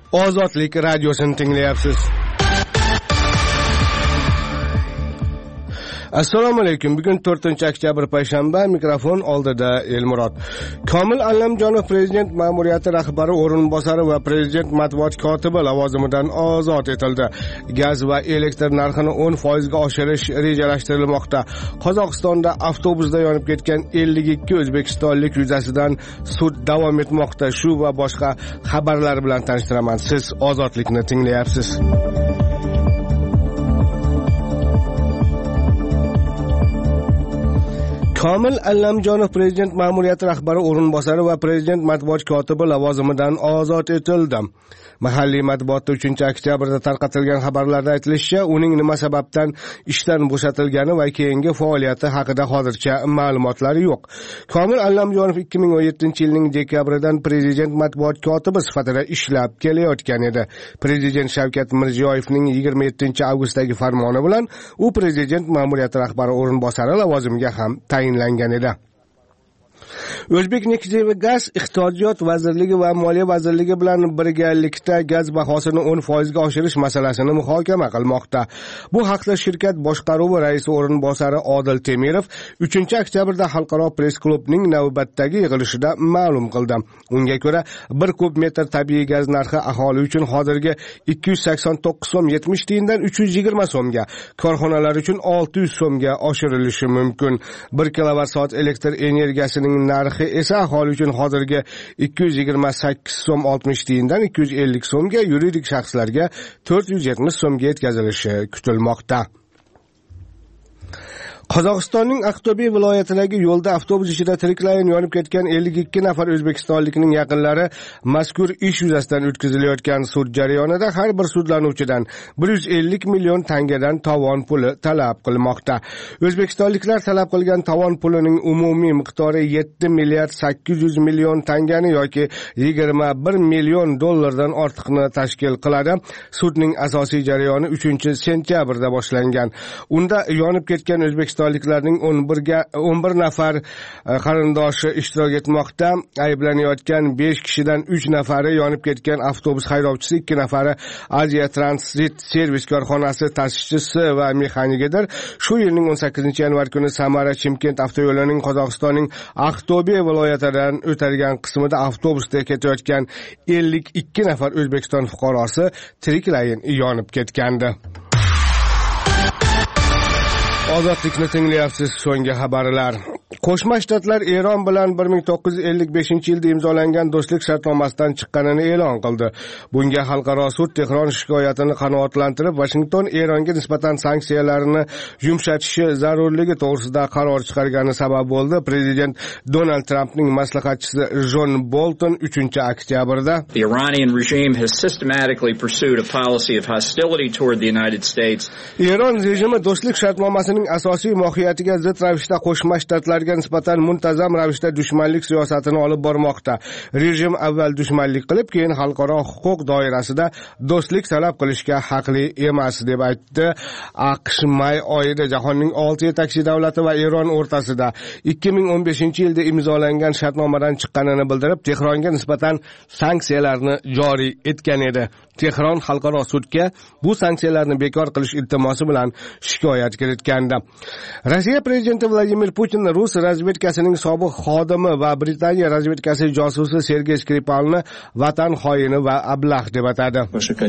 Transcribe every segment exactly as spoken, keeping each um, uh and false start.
Ozodlik radiosini tinglayapsiz. Assalomu alaykum. Bugun to'rtinchi oktyabr payshanba, mikrofon oldida Elmurod. Komil Allamjonov prezident ma'muriyati rahbari o'rinbosari va prezident matbuot kotibi lavozimidan ozod etildi. Gaz va elektr narxini o'n foiz ga oshirish rejalashtirilmoqda. Qozog'istonda avtobusda yonib ketgan ellik ikki o'zbekistonlik yuzasidan sud davom etmoqda. Shu va boshqa xabarlar bilan tanishtiraman. Siz Ozodlikni tinglayapsiz. Komil Allamjonov prezident ma'muriyati rahbari o'rinbosari va prezident matbuot kotibi lavozimidan ozod etildi. Mahalliy matbuotda uchinchi oktyabrda tarqatilgan xabarlarda aytilishicha, uning nima sababdan ishdan bo'shatilgani va keyingi faoliyati haqida hozircha ma'lumotlar yo'q. Komil Allamjonov ikki ming o'n yettinchi yilning dekabridan prezident matbuot kotibi sifatida ishlab kelayotgan edi. Prezident Shavkat Mirziyoyevning yigirma yettinchi avgustdagi farmoni bilan u prezident ma'muriyati rahbari o'rinbosari lavozimiga ham tayinlangan edi. O'zbek neft va gaz iqtisodiyot vazirligi va moliya vazirligi bilan birgalikda gaz bahosini o'n foiz ga oshirish masalasini muhokama qilmoqda. Bu haqda shirkat boshqaruvi raisi o'rinbosari Odil Temirov uchinchi oktyabrda xalqaro press klubning navbatdagi yig'ilishida ma'lum qildi. Unga ko'ra, bir kub metr tabiiy gaz narxi aholi uchun hozirgi ikki yuz sakson to'qqiz so'm yetmish tiyindan uch yuz yigirma so'mga, korxonalar uchun olti yuz so'mga oshirilishi mumkin. bir kilovatt soat elektr energiyasining narxi esa aholi uchun hozirgi ikki yuz yigirma sakkiz so'm oltmish tiyindan ikki yuz ellik so'mga, yuridik shaxslarga to'rt yuz yetmish so'mga yetkazilishi kutilmoqda. Qozog'istonning Aqto'be viloyatidagi yo'lda avtobus ichida tiriklayin yonib ketgan ellik ikki nafar o'zbekistonlikning yaqinlari mazkur ish yuzasidan o'tkazilayotgan sud jarayonida har bir sudlanuvchidan bir yuz ellik million tangadan tovon puli talab qilmoqda. O'zbekistonliklar talab qilgan tovon pulining umumiy miqdori yetti milliard sakkiz yuz million tangani yoki yigirma bir million dollardan ortiqni tashkil qiladi. Sudning asosiy jarayoni uchinchi sentyabrda boshlangan. Unda yonib ketgan O'zbekiston O'zbekistonliklarning o'n bir nafar qarindoshi ishtirok etmoqda. Ayblanayotgan besh kishidan uch nafari yonib ketgan avtobus haydovchisi, ikki nafari Aziya Transit servis korxonasi ta'sischisi va mexanikidir. Shu yilning o'n sakkizinchi yanvar kuni Samara Chimkent avtoyo'lining Qozog'istonning Aqto'be viloyatidan o'tadigan qismida avtobusda ketayotgan ellik ikki nafar O'zbekiston fuqarosi tiriklayin yonib ketgandi. Ozodlikni tinglayapsiz. So'nggi xabarlar. Qo'shma Shtatlar Eron bilan bir ming to'qqiz yuz ellik beshinchi yilda imzolangan do'stlik shartnomasidan chiqqanini e'lon qildi. Bunga xalqaro sud Tehron shikoyatini qanoatlantirib, Washington Eronga nisbatan sanksiyalarni yumshatishi zarurligi to'g'risida qaror chiqargani sabab bo'ldi. Prezident Donald Trampning maslahatchisi John Bolton uchinchi oktyabrda The Iranian regime has systematically pursued a policy of hostility toward the United States. Eron rejimi do'stlik shartnomasining asosiy mohiyatiga zid ravishda Qo'shma Shtatlarga nisbatan muntazam ravishda dushmanlik siyosatini olib bormoqda. Rejim avval dushmanlik qilib, keyin xalqaro huquq doirasida do'stlik talab qilishga haqli emas deb aytdi. AQSh may oyida jahonning olti yetakchi davlati va Eron o'rtasida ikki ming o'n beshinchi yilda imzolangan shartnomadan chiqqanini bildirib, Tehronga nisbatan sanksiyalarni joriy etgan edi. Tehron xalqaro sudga bu sanksiyalarni bekor qilish iltimosi bilan shikoyat kiritgandi. Rossiya prezidenti Vladimir Putin Rus razvedkasining sobiq xodimi va Britaniya razvedkasi josusi Sergey Skripalni vatan xoini va ablah deb atadi.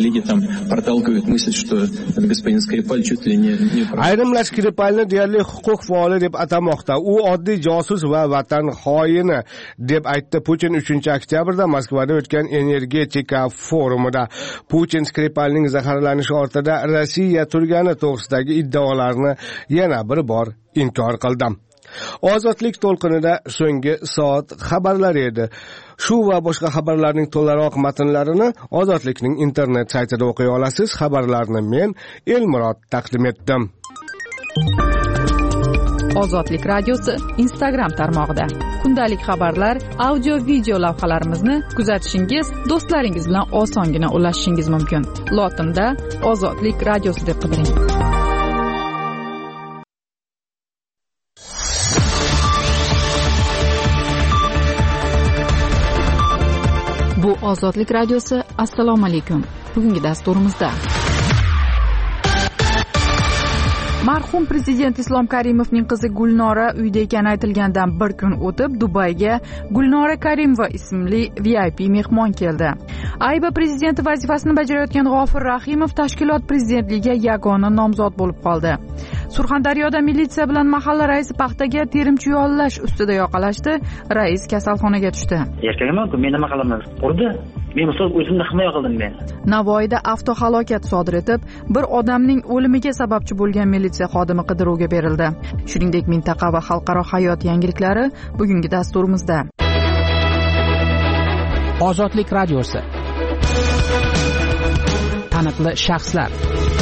Ayrimlar Skripalni deyarli huquq faoli deb atamoqda. U oddiy josus va vatan xoini deb aytdi Putin uchinchi oktyabrda Moskvada o'tgan energetika forumida. Putin Skripalning zaharlanishi ortida Rossiya turgani to'g'risidagi iddaolarni yana bir bor inkor qildi. Ozodlik to'lqinida so'nggi soat xabarlari edi. Shu va boshqa xabarlarning to'laroq matnlarini Ozodlikning internet saytida o'qiy olasiz. Xabarlarni men Elmurod taqdim etdim. Ozodlik radiosi Instagram tarmog'ida. Kundalik xabarlar, audio video lavhalarimizni kuzatishingiz, do'stlaringiz bilan osongina ulashishingiz mumkin. Lotinda Ozodlik radiosi deb qidiring. Bu Ozodlik radiosi. Assalomu alaykum. Bugungi dasturimizda marhum prezident Islom Karimovning qizi Gulnora uyda ekani aytilgandan bir kun o'tib Dubayga Gulnora Karimova ismli V I P mehmon keldi. Ayba prezidenti vazifasini bajarayotgan G'ofir Rahimov tashkilot prezidentligiga yagona nomzod bo'lib qoldi. Surxondaryoda militsiya bilan mahalla raisi paxtaga terimchi yollash ustida yoqalashdi. Rais kasalxonaga tushdi. Erkagim-ku men nima qilaman? Urdi. Men misol o'zimni himoya qildim men. Navoiyda avtohalokat sodir etib, bir odamning o'limiga sababchi bo'lgan militsiya xodimi qidiruvga berildi. Shuningdek, mintaqa va xalqaro hayot yangiliklari bugungi dasturimizda. Ozodlik radiosi. Taniqli shaxslar.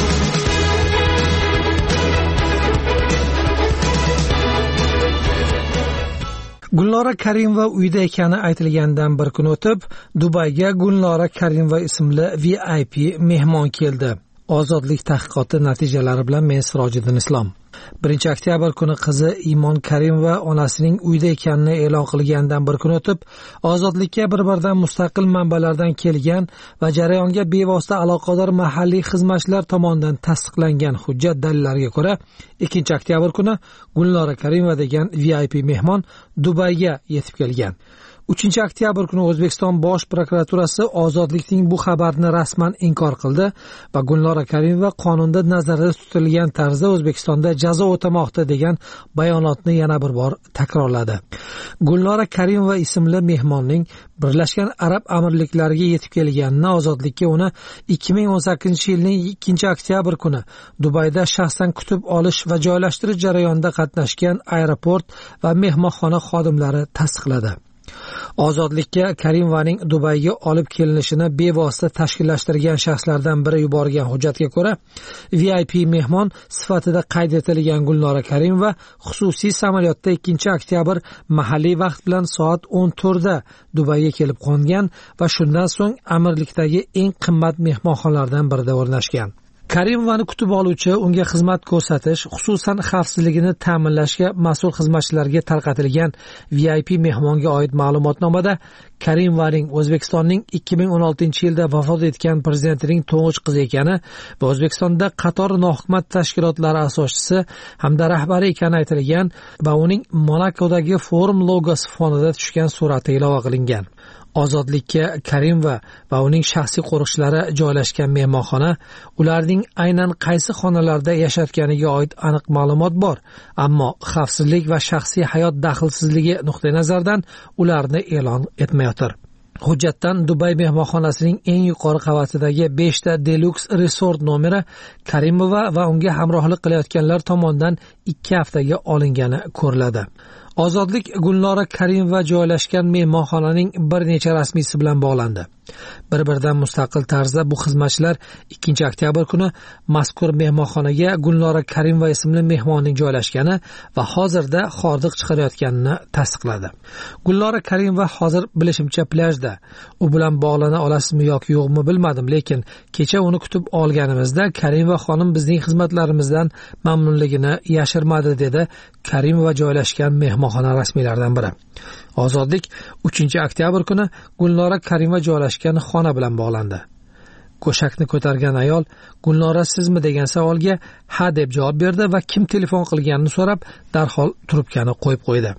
Gulnora Karimova uyda ekani aytilgandan bir kun o'tib, Dubayga Gulnora Karimova ismli V I P mehmon keldi. Ozodlik tahqiqoti natijalari bilan men Sirojiddin Islom. birinchi oktyabr kuni qizi Imon Karimova onasining uyda ekanini e'lon qilgandan bir kun o'tib, Ozodlikka bir-biridan mustaqil manbalardan kelgan va jarayonga bevosita aloqador mahalliy xizmatchilar tomonidan tasdiqlangan hujjat dalillariga ko'ra, ikkinchi oktyabr kuni Gulnora Karimova degan V I P mehmon Dubayga yetib kelgan. uchinchi oktyabr kuni O'zbekiston Bosh prokuraturasi Ozodlikning bu xabarni rasman inkor qildi va Gulnora Karimova qonunda nazarda tutilgan tarzda O'zbekistonda jazo o'tamoqda degan bayonotni yana bir bor takrorladi. Gulnora Karimova ismli mehmonning Birlashgan Arab Amirliklariga yetib kelganini, Ozodlikka uni ikki ming o'n sakkizinchi yilning ikkinchi oktyabr kuni Dubayda shaxsan kutib olish va joylashtirish jarayonida qatnashgan aeroport va mehmonxona xodimlari tasdiqladi. Ozodlikka Karimovaning Dubayga olib kelinishini bevosita tashkillashtirgan shaxslardan biri yuborgan hujjatga ko'ra, V I P mehmon sifatida qayd etilgan Gulnora Karimova xususiy samolyotda ikkinchi oktyabr mahalliy vaqt bilan soat o'n to'rtda Dubayga kelib qo'ngan va shundan so'ng amirlikdagi eng qimmat mehmonxonalardan birida o'rnashgan. Karimovani kutib oluvchi, unga xizmat ko'rsatish, xususan xavfsizligini ta'minlashga mas'ul xizmatchilarga tarqatilgan V I P mehmonga oid ma'lumotnomada Karimovaning O'zbekistonning ikki ming o'n oltinchi yilda vafot etgan prezidentining to'ng'ich qizi ekani va O'zbekistonda qator nohukumat tashkilotlari asoschisi hamda rahbari ekani aytilgan va uning Monakodagi forum logosi fonida tushgan surati ilova qilingan. Ozodlikka Karimova va uning shaxsiy qo'riqchilari joylashgan mehmonxona, ularning aynan qaysi xonalarda yashayotganiga oid aniq ma'lumot bor, ammo xavfsizlik va shaxsiy hayot daxlsizligi nuqtai nazaridan ularni e'lon etmayotir. Hujjatdan Dubay mehmonxonasining eng yuqori qavatidagi beshta Deluxe Resort nomeri Karimova va unga hamrohlik qilayotganlar tomonidan ikki haftaga olingani ko'riladi. Ozodlik Gulnora Karimova joylashgan mehmonxonaning bir necha rasmiysi bilan bog'landi. Bir-biridan mustaqil tarzda bu xizmatchilar ikkinchi oktyabr kuni mazkur mehmonxonaga Gulnora Karimova ismli mehmonning joylashgani va hozirda hordiq chiqarayotganini tasdiqladi. Gulnora Karimova hozir bilishimcha plyajda. U bilan bog'lana olasizmi yoki yo'qmi bilmadim, lekin kecha uni kutib olganimizda Karimova xonim bizning xizmatlarimizdan mamnunligini yashirmadi, dedi Karimova joylashgan mehmonxona rasmiylaridan biri. Ozodlik uchinchi oktyabr kuni Gulnora Karimova joylashgan xona bilan bog'landi. Go'shakni ko'targan ayol Gulnora sizmi degan savolga ha deb javob berdi va kim telefon qilganini so'rab darhol trubkani qo'yib qo'ydi.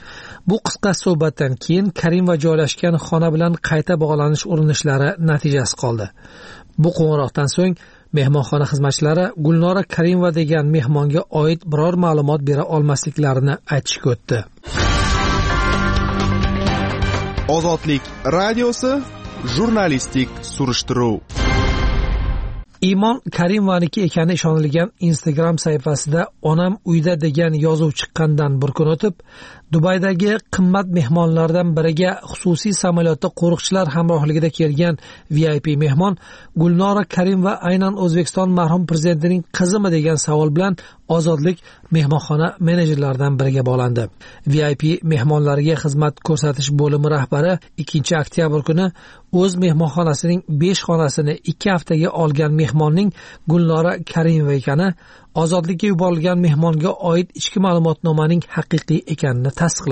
Bu qisqa suhbatdan keyin Karimova joylashgan xona bilan qayta bog'lanish urinishlari natijasiz qoldi. Bu qo'ng'iroqdan so'ng mehmonxona xizmatchilari Gulnora Karimova degan mehmonga oid biror ma'lumot bera olmasliklarini aytishga o'tdi. Ozodlik radiosi jurnalistik surishtiruv. Imon Karimovaniki ekani ishonilgan Instagram sahifasida onam uyda degan yozuv chiqqandan bir kun o'tib, Dubaydagi qimmat mehmonlardan biriga xususiy samolyotda qo'riqchilar hamrohligida kelgan V I P mehmon Gulnora Karimova aynan O'zbekiston marhum prezidentining qizimi degan savol bilan Ozodlik mehmonxona menejerlaridan biriga bog'landi. V I P mehmonlarga xizmat ko'rsatish bo'limi rahbari ikkinchi oktyabr kuni o'z mehmonxonasining besh xonasini ikki haftaga olgan mehmonning Gulnora Karimova ekani, Ozodlikka yuborilgan mehmonga oid ichki ma'lumotnomaning haqiqiy ekanini tasdiqladi.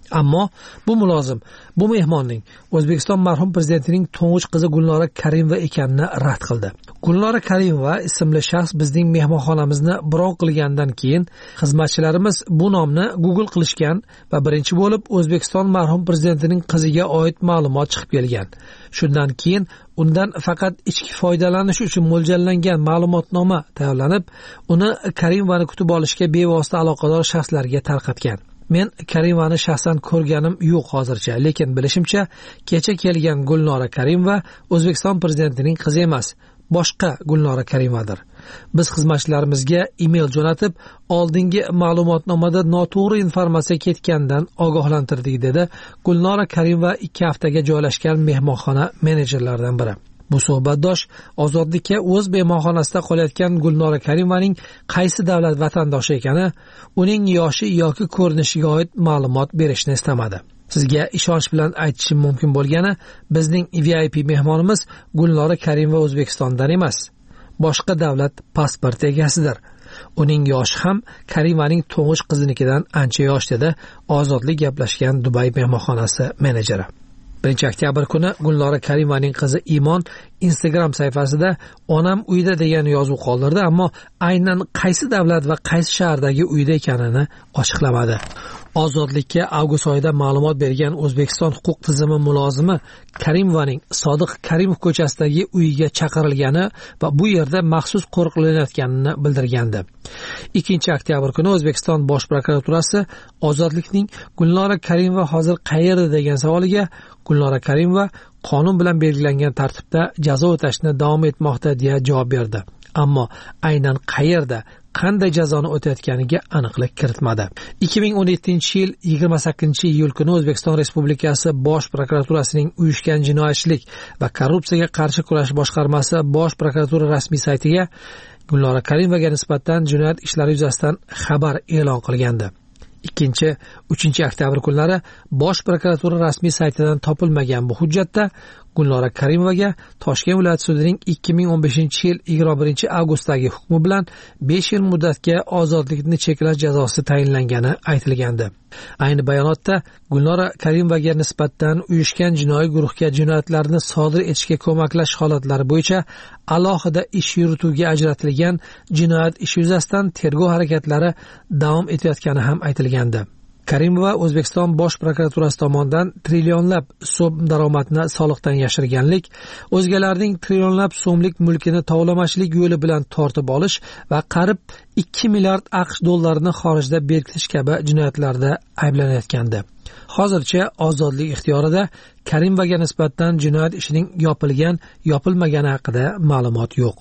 Ammo bu mulozim, bu mehmonning O'zbekiston marhum prezidentining to'ng'ich qizi Gulnora Karimova ekanini rad qildi. Gulnora Karimova ismli shaxs bizning mehmonxonamizni bron qilgandan keyin xizmatchilarimiz bu nomni Google qilishgan va birinchi bo'lib O'zbekiston marhum prezidentining qiziga oid ma'lumot chiqib kelgan. Shundan keyin undan faqat ichki foydalanish uchun mo'ljallangan ma'lumotnoma tayyorlanib, uni Karimovani kutib olishga bevosita aloqador shaxslarga tarqatgan. Men Karimovani shaxsan ko'rganim yo'q hozircha, lekin bilishimcha, kecha kelgan Gulnora Karimova O'zbekiston prezidentining qizi emas, boshqa Gulnora Karimovadir. Biz xizmatchilarimizga email jo'natib, oldingi ma'lumotnomada noto'g'ri informatsiya ketgandan ogohlantirdik, dedi Gulnora Karimova ikki haftaga joylashgan mehmonxona menejerlaridan biri. Bu suhbatdosh Ozodlikka o'z mehmonxonasida qolayotgan Gulnora Karimovaning qaysi davlat vatandoshi ekani, uning yoshi yoki ko'rinishiga oid ma'lumot berishni istamadi. Sizga ishonch bilan aytishim mumkin bo'lgani, bizning V I P mehmonimiz Gulnora Karimova O'zbekistondan emas, boshqa davlat pasporti egasidir. Uning yoshi ham Karimovaning to'ng'ich qizinikidan ancha yosh, dedi Ozodlik gaplashgan Dubay mehmonxonasi menejeri. birinchi oktyabr kuni Gulnora Karimovaning qizi Imon Instagram sahifasida onam uyda degan yozuv qoldirdi, ammo aynan qaysi davlat va qaysi shahardagi uyda ekanini ochiqlamadi. Ozodlikka avgust oyida ma'lumot bergan O'zbekiston huquq tizimi mulozimi Karimovaning Sodiq Karimov ko'chasidagi uyiga chaqirilgani va bu yerda maxsus qo'riqlanayotganini bildirgandi. ikkinchi oktyabr kuni O'zbekiston Bosh prokuraturasi Ozodlikning Gulnora Karimova hozir qayerda degan savoliga Gulnora Karimova qonun bilan belgilangan tartibda jazo o'tashni davom etmoqda deya javob berdi. Ammo aynan qayerda, qanday jazoni o'tayotganiga aniqlik kiritmadi. ikki ming o'n yettinchi yil yigirma sakkizinchi iyul kuni O'zbekiston Respublikasi Bosh prokuraturasining uyushgan jinoyatchilik va korrupsiyaga qarshi kurash boshqarmasi Bosh prokuratura rasmiy saytiga Gulnora Karimovaga nisbatan jinoyat ishlari yuzasidan xabar e'lon qilgandi. ikkinchi uchinchi oktyabr kunlari Bosh prokuratura rasmiy saytidan topilmagan bu hujjatda Gulnora Karimovaga Toshkent viloyat sudining ikki ming o'n beshinchi yil yigirma birinchi avgustdagi hukmi bilan besh yil muddatga ozodlikni cheklash jazosi tayinlangani aytilgandi. Ayni bayonotda Gulnora Karimovaga nisbatan uyushgan jinoiy guruhga jinoyatlarni sodir etishga ko'maklash holatlari bo'yicha alohida ish yurituvga ajratilgan jinoyat ishi yuzasidan tergov harakatlari davom etayotgani ham aytilgandi. Karimova O'zbekiston Bosh prokuraturasi tomonidan trillionlab so'm daromadni soliqdan yashirganlik, o'zgalarning trillionlab so'mlik mulkini tovlamachilik yo'li bilan tortib olish va qarib ikki milliard AQSh dollarini xorijda berkitish kabi jinoyatlarda ayblanayotgandi. Hozircha Ozodlik ixtiyorida Karimovaga nisbatan jinoyat ishining yopilgan, yopilmagani haqida ma'lumot yo'q.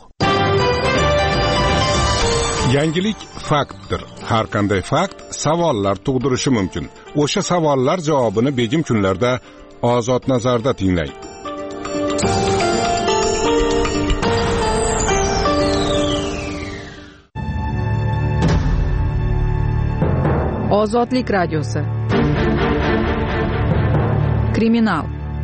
Yangilik faktdir. Har qanday fakt savollar tug'dirishi mumkin. O'sha savollar javobini begim kunlarda Ozod nazarda tinglang. Ozodlik radiosi. Kriminal.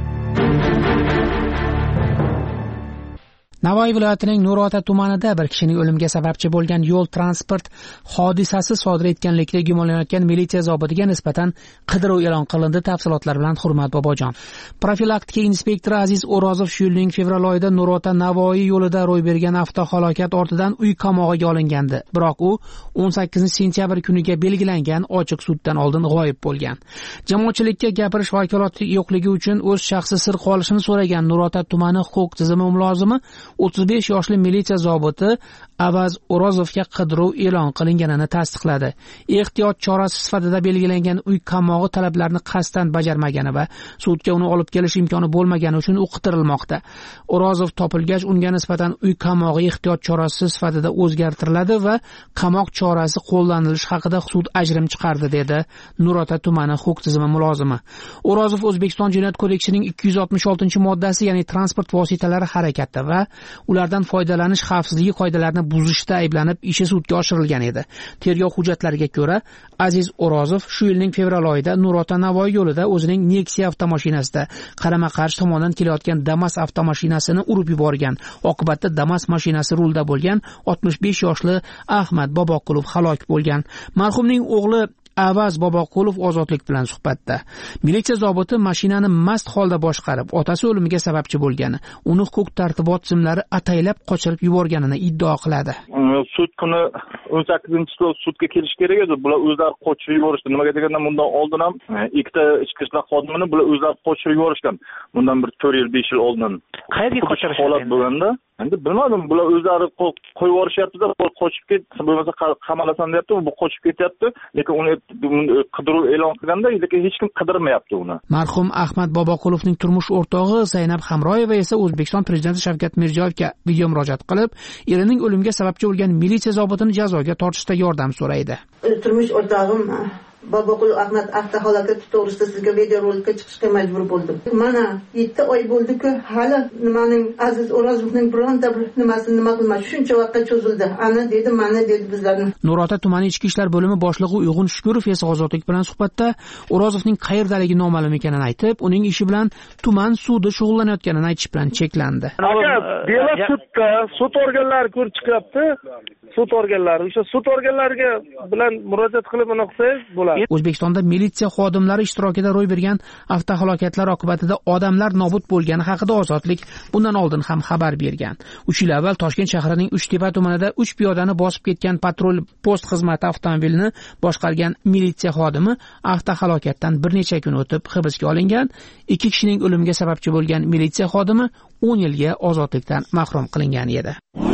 Navoiy viloyatining Nurota tumanida bir kishining o'limiga sababchi bo'lgan yo'l transport hodisasi sodir etganlikda gumonlanayotgan militsiya zobitiga nisbatan qidiruv e'lon qilindi. Tafsilotlar bilan Hurmat Bobojon. Profilaktika inspektori Aziz O'rozov shu yilning fevral oyida Nurota Navoiy yo'lida ro'y bergan avtohalokat ortidan uy qamog'iga olingandi. Biroq u o'n sakkizinchi sentyabr kuniga belgilangan ochiq suddan oldin g'oyib bo'lgan. Jamoatchilikka gapirish vakolati yo'qligi uchun o'z shaxsi sir qolishini so'ragan Nurota tumani huquq tizimi mulozimi o'ttiz besh yoshli militsiya zobiti Avaz O'rozovga qidiruv e'lon qilinganini tasdiqladi. Ehtiyot chorasi sifatida belgilangan uy qamog'i talablarini qasddan bajarmagani va sudga uni olib kelish imkoni bo'lmagani uchun u qidirilmoqda. O'rozov topilgach, unga nisbatan uy qamog'i ehtiyot chorasi sifatida o'zgartiriladi va qamoq chorasi qo'llanilishi haqida sud ajrim chiqardi, dedi Nurota tumani huquq tizimi mulozimi. O'rozov O'zbekiston Jinoyat kodeksining ikki yuz oltmish oltinchi moddasi, ya'ni transport vositalari harakati va ulardan foydalanish xavfsizligi qoidalarini buzishda ayblanib ishi sudga oshirilgan edi. Tergov hujjatlariga ko'ra, Aziz O'rozov shu yilning fevral oyida Nurota Navoiy yo'lida o'zining Nexia avtomashinasida qarama-qarshi tomondan kelayotgan Damas avtomashinasini urib yuborgan. Oqibatda Damas mashinasi rulda bo'lgan oltmish besh yoshli Ahmad Boboqulov halok bo'lgan. Marhumning o'g'li Avaz Boboqulov Ozodlik bilan suhbatda. Militsiya zobiti mashinani mast holda boshqarib, otasi o'limiga sababchi bo'lgani, uni huquq tartibot tizimlari ataylab qochirib yuborganini iddao qiladi. Sud kuni o'n sakkizinchi sudga kelish kerak edi. Bular o'zlari qochirib yuborishdi. Nimaga deganda bundan oldin ham ikkita ichki ishlar xodimini bular o'zlari qochirib yuborishgan. Bundan bir to'rt yil besh yil oldin. Qayerga qochirishgan? Holat bo'lganda, endi bilmadim, bular o'zlari qo'yib yuborishyapti-da, qochib ket, bo'lmasa qamalasan deyapti, bu qochib ketyapti, lekin uni qidiruv e'lon qilganda, lekin hech kim qidirmayapti uni. Marhum Ahmad Boboqulovning turmush o'rtog'i Zaynab Hamroyeva esa O'zbekiston prezidenti Shavkat Mirziyoyevga video murojaat qilib, erining o'limiga sababchi bo'lgan militsiya zobitini jazoga tortishda yordam so'raydi. Turmush o'rtog'im Boboqulov Ahmad avtohalokati to'g'risida sizga videorolikka chiqishga majbur bo'ldim. Mana yetti oy bo'ldi-ku, hali nimaning Aziz O'rozovning bironta bir nimasini nima qilmadi. Shuncha vaqtga cho'zildi. Ana dedi, mana dedi bizlarni. Nurota tumani ichki ishlar bo'limi boshlig'i Uyg'un Shukurov esa Ozodlik bilan suhbatda O'rozovning qayerdaligi noma'lum ekanini aytib, uning ishi bilan tuman sudi shug'ullanayotganini aytish bilan cheklandi. Aka, dela sudda, sud organlari ko'rib chiqyapti. Sud organlari, o'sha sud organlariga bilan murojaat qilib uni qilsangiz bo'ladi. O'zbekistonda militsiya xodimlari ishtirokida ro'y bergan avtohalokatlar oqibatida odamlar nobud bo'lgani haqida Ozodlik bundan oldin ham xabar bergan. uch yil avval Toshkent shahrining Uchtepa tumanida uch piyodani bosib ketgan patrul post xizmati avtomobilini boshqargan militsiya xodimi avtohalokatdan bir necha kun o'tib hibsga olingan. Ikki kishining o'limiga sababchi bo'lgan militsiya xodimi o'n yilga ozodlikdan mahrum qilingan edi.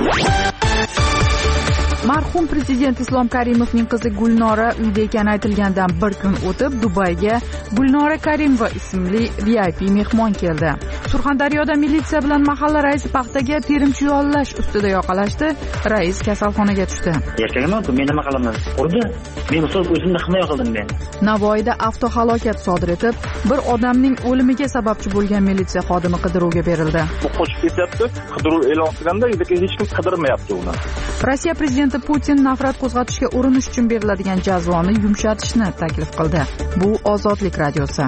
Marhum prezident Islom Karimovning qizi Gulnora uyda ekani aytilgandan bir kun o'tib Dubayga Gulnora Karimova ismli V I P mehmon keldi. Surxondaryoda militsiya bilan mahalla raisi paxtaga terimchi yollash ustida yoqalashdi. Rais kasalxonaga tushdi. Yashagaman-ku, men nima qilaman? Urdi. Men ustoz o'zimni himoya qildim men. Navoiyda avtohalokat sodir etib, bir odamning o'limiga sababchi bo'lgan militsiya xodimi qidiruvga berildi. Bu qochib ketyapti, qidiruv e'lon qilganda, lekin hech kim qidirmayapti uni. Rossiya prezidenti Putin nafrat qo'zg'atishga urinish uchun beriladigan jazoni yumshatishni taklif qildi. Bu Ozodlik radiosi.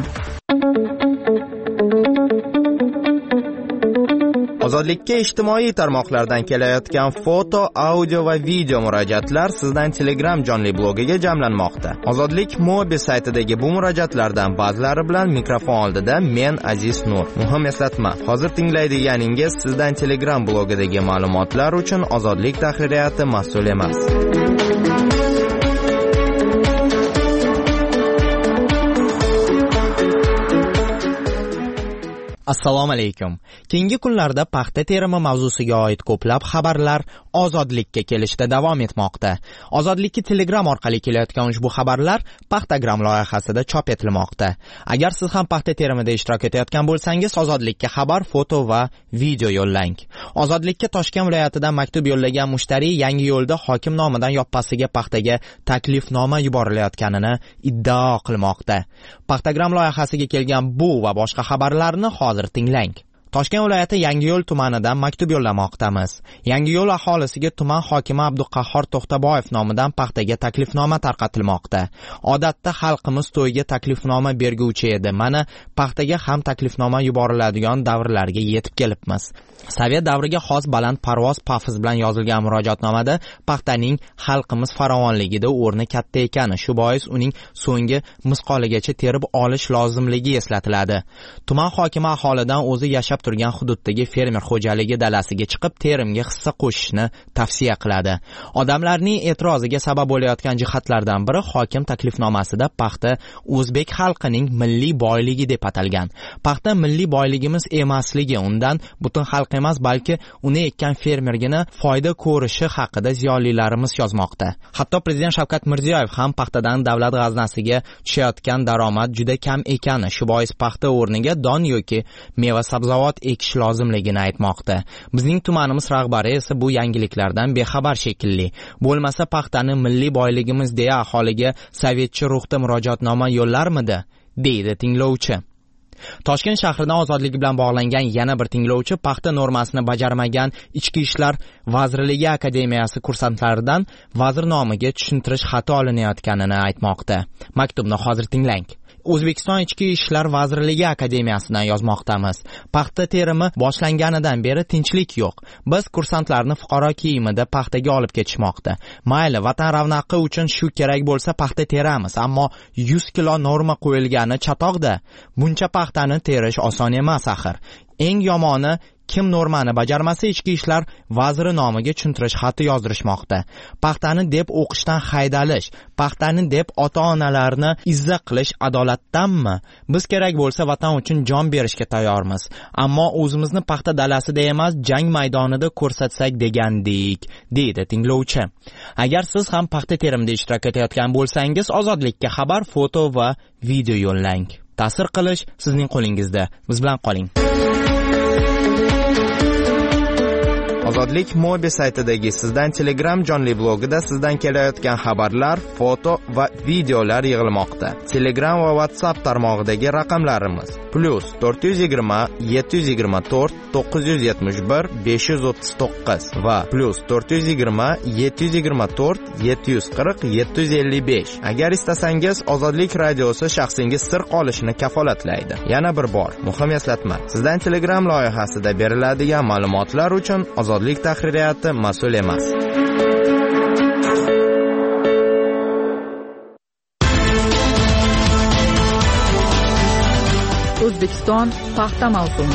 Ozodlikka ijtimoiy tarmoqlardan kelayotgan foto, audio va video murojaatlar sizdan Telegram jonli blogiga jamlanmoqda. Ozodlik Mobi saytidagi bu murojaatlardan ba'zilari bilan mikrofon oldida men Aziz Nur. Muhim eslatma, hozir tinglaydiganingiz sizdan Telegram blogidagi ma'lumotlar uchun Ozodlik tahririyati mas'ul emas. Assalomu alaykum. Keyingi kunlarda paxta terimi mavzusiga oid ko'plab xabarlar Ozodlikka kelishda davom etmoqda. Ozodlikka Telegram orqali kelayotgan ushbu xabarlar Paxtagram loyihasida chop etilmoqda. Agar siz ham paxta terimida ishtirok etayotgan bo'lsangiz, Ozodlikka xabar, foto va video yo'llang. Ozodlikka Toshkent viloyatidan maktub yo'llagan mushtari Yangi yo'lda hokim nomidan yoppasiga paxtaga taklifnoma yuborilayotganini iddao qilmoqda. Paxtagram loyihasiga kelgan bu va boshqa xabarlarni hozir tinglang. Toshkent viloyati Yangiyo'l tumanidan maktub yo'llamoqdamiz. Yangiyo'l aholisiga tuman hokimi Abduqahhor To'xtaboyev nomidan paxtaga taklifnoma tarqatilmoqda. Odatda xalqimiz to'yga taklifnoma berguvchi edi. Mana paxtaga ham taklifnoma yuboriladigan davrlarga yetib kelibmiz. Sovet davriga xos baland parvoz pafiz bilan yozilgan murojaatnomada paxtaning xalqimiz farovonligida o'rni katta ekani, shu bois uning so'nggi misqoligacha terib olish lozimligi eslatiladi. Tuman hokimi aholidan o'zi yashab turgan hududdagi fermer xo'jaligi dalasiga chiqib terimga hissa qo'shishni tavsiya qiladi. Odamlarning e'tiroziga sabab bo'layotgan jihatlardan biri hokim taklifnomasida paxta o'zbek xalqining milliy boyligi deb atalgan. Paxta milliy boyligimiz emasligi, undan butun xalq emas, balki uni ekkan fermergina foyda ko'rishi haqida ziyolilarimiz yozmoqda. Hatto prezident Shavkat Mirziyoyev ham paxtadan davlat g'aznasiga tushayotgan daromad juda kam ekani, shu bois paxta o'rniga don yoki meva sabzavot ekish lozimligini aytmoqda. Bizning tumanimiz rahbari esa bu yangiliklardan bexabar shekilli. Bo'lmasa paxtani milliy boyligimiz deya aholiga sovetcha ruhda murojaatnoma yo'llarmidi, deydi tinglovchi. Toshkent shahridan Ozodlik bilan bog'langan yana bir tinglovchi paxta normasini bajarmagan Ichki ishlar vazirligi akademiyasi kursantlaridan vazir nomiga tushuntirish xati olinayotganini aytmoqda. Maktubni hozir tinglang. O'zbekiston Ichki ishlar vazirligi akademiyasidan yozmoqdamiz. Paxta terimi boshlanganidan beri tinchlik yo'q. Biz kursantlarni fuqaro kiyimida paxtaga olib ketishmoqda. Mayli, vatan ravnaqi uchun shu kerak bo'lsa paxta teramiz, ammo yuz kilo norma qo'yilgani chatoqda. Buncha paxtani terish oson emas axir. Eng yomoni, kim normani bajarmasa ichki ishlar vaziri nomiga tushuntirish xati yozdirishmoqda. Paxtani deb o'qishdan haydalish, paxtani deb ota-onalarni izza qilish adolatdanmi? Biz kerak bo'lsa vatan uchun jon berishga tayyormiz, ammo o'zimizni paxta dalasida emas, jang maydonida ko'rsatsak degandik, deydi tinglovchi. Agar siz ham paxta terimida ishtirok etayotgan bo'lsangiz, Ozodlikka xabar, foto va video yo'llang. Ta'sir qilish sizning qo'lingizda. Biz bilan qoling. Ozodlik Mobi saytidagi sizdan Telegram jonli blogida sizdan kelayotgan xabarlar, foto va videolar yig'ilmoqda. Telegram va WhatsApp tarmog'idagi raqamlarimiz plus to'rt yuz yigirma yetti yuz yigirma to'rt to'qqiz yuz yetmish bir besh yuz o'ttiz to'qqiz va plus to'rt yuz yigirma yetti yuz yigirma to'rt yetti yuz qirq yetti yuz ellik besh. Agar istasangiz, Ozodlik radiosi shaxsingiz sir qolishini kafolatlaydi. Yana bir bor, muhim eslatma. Sizdan Telegram loyihasida beriladigan ma'lumotlar uchun Ozodlik tahririyati mas'ul emas. O'zbekiston paxta mavsumi.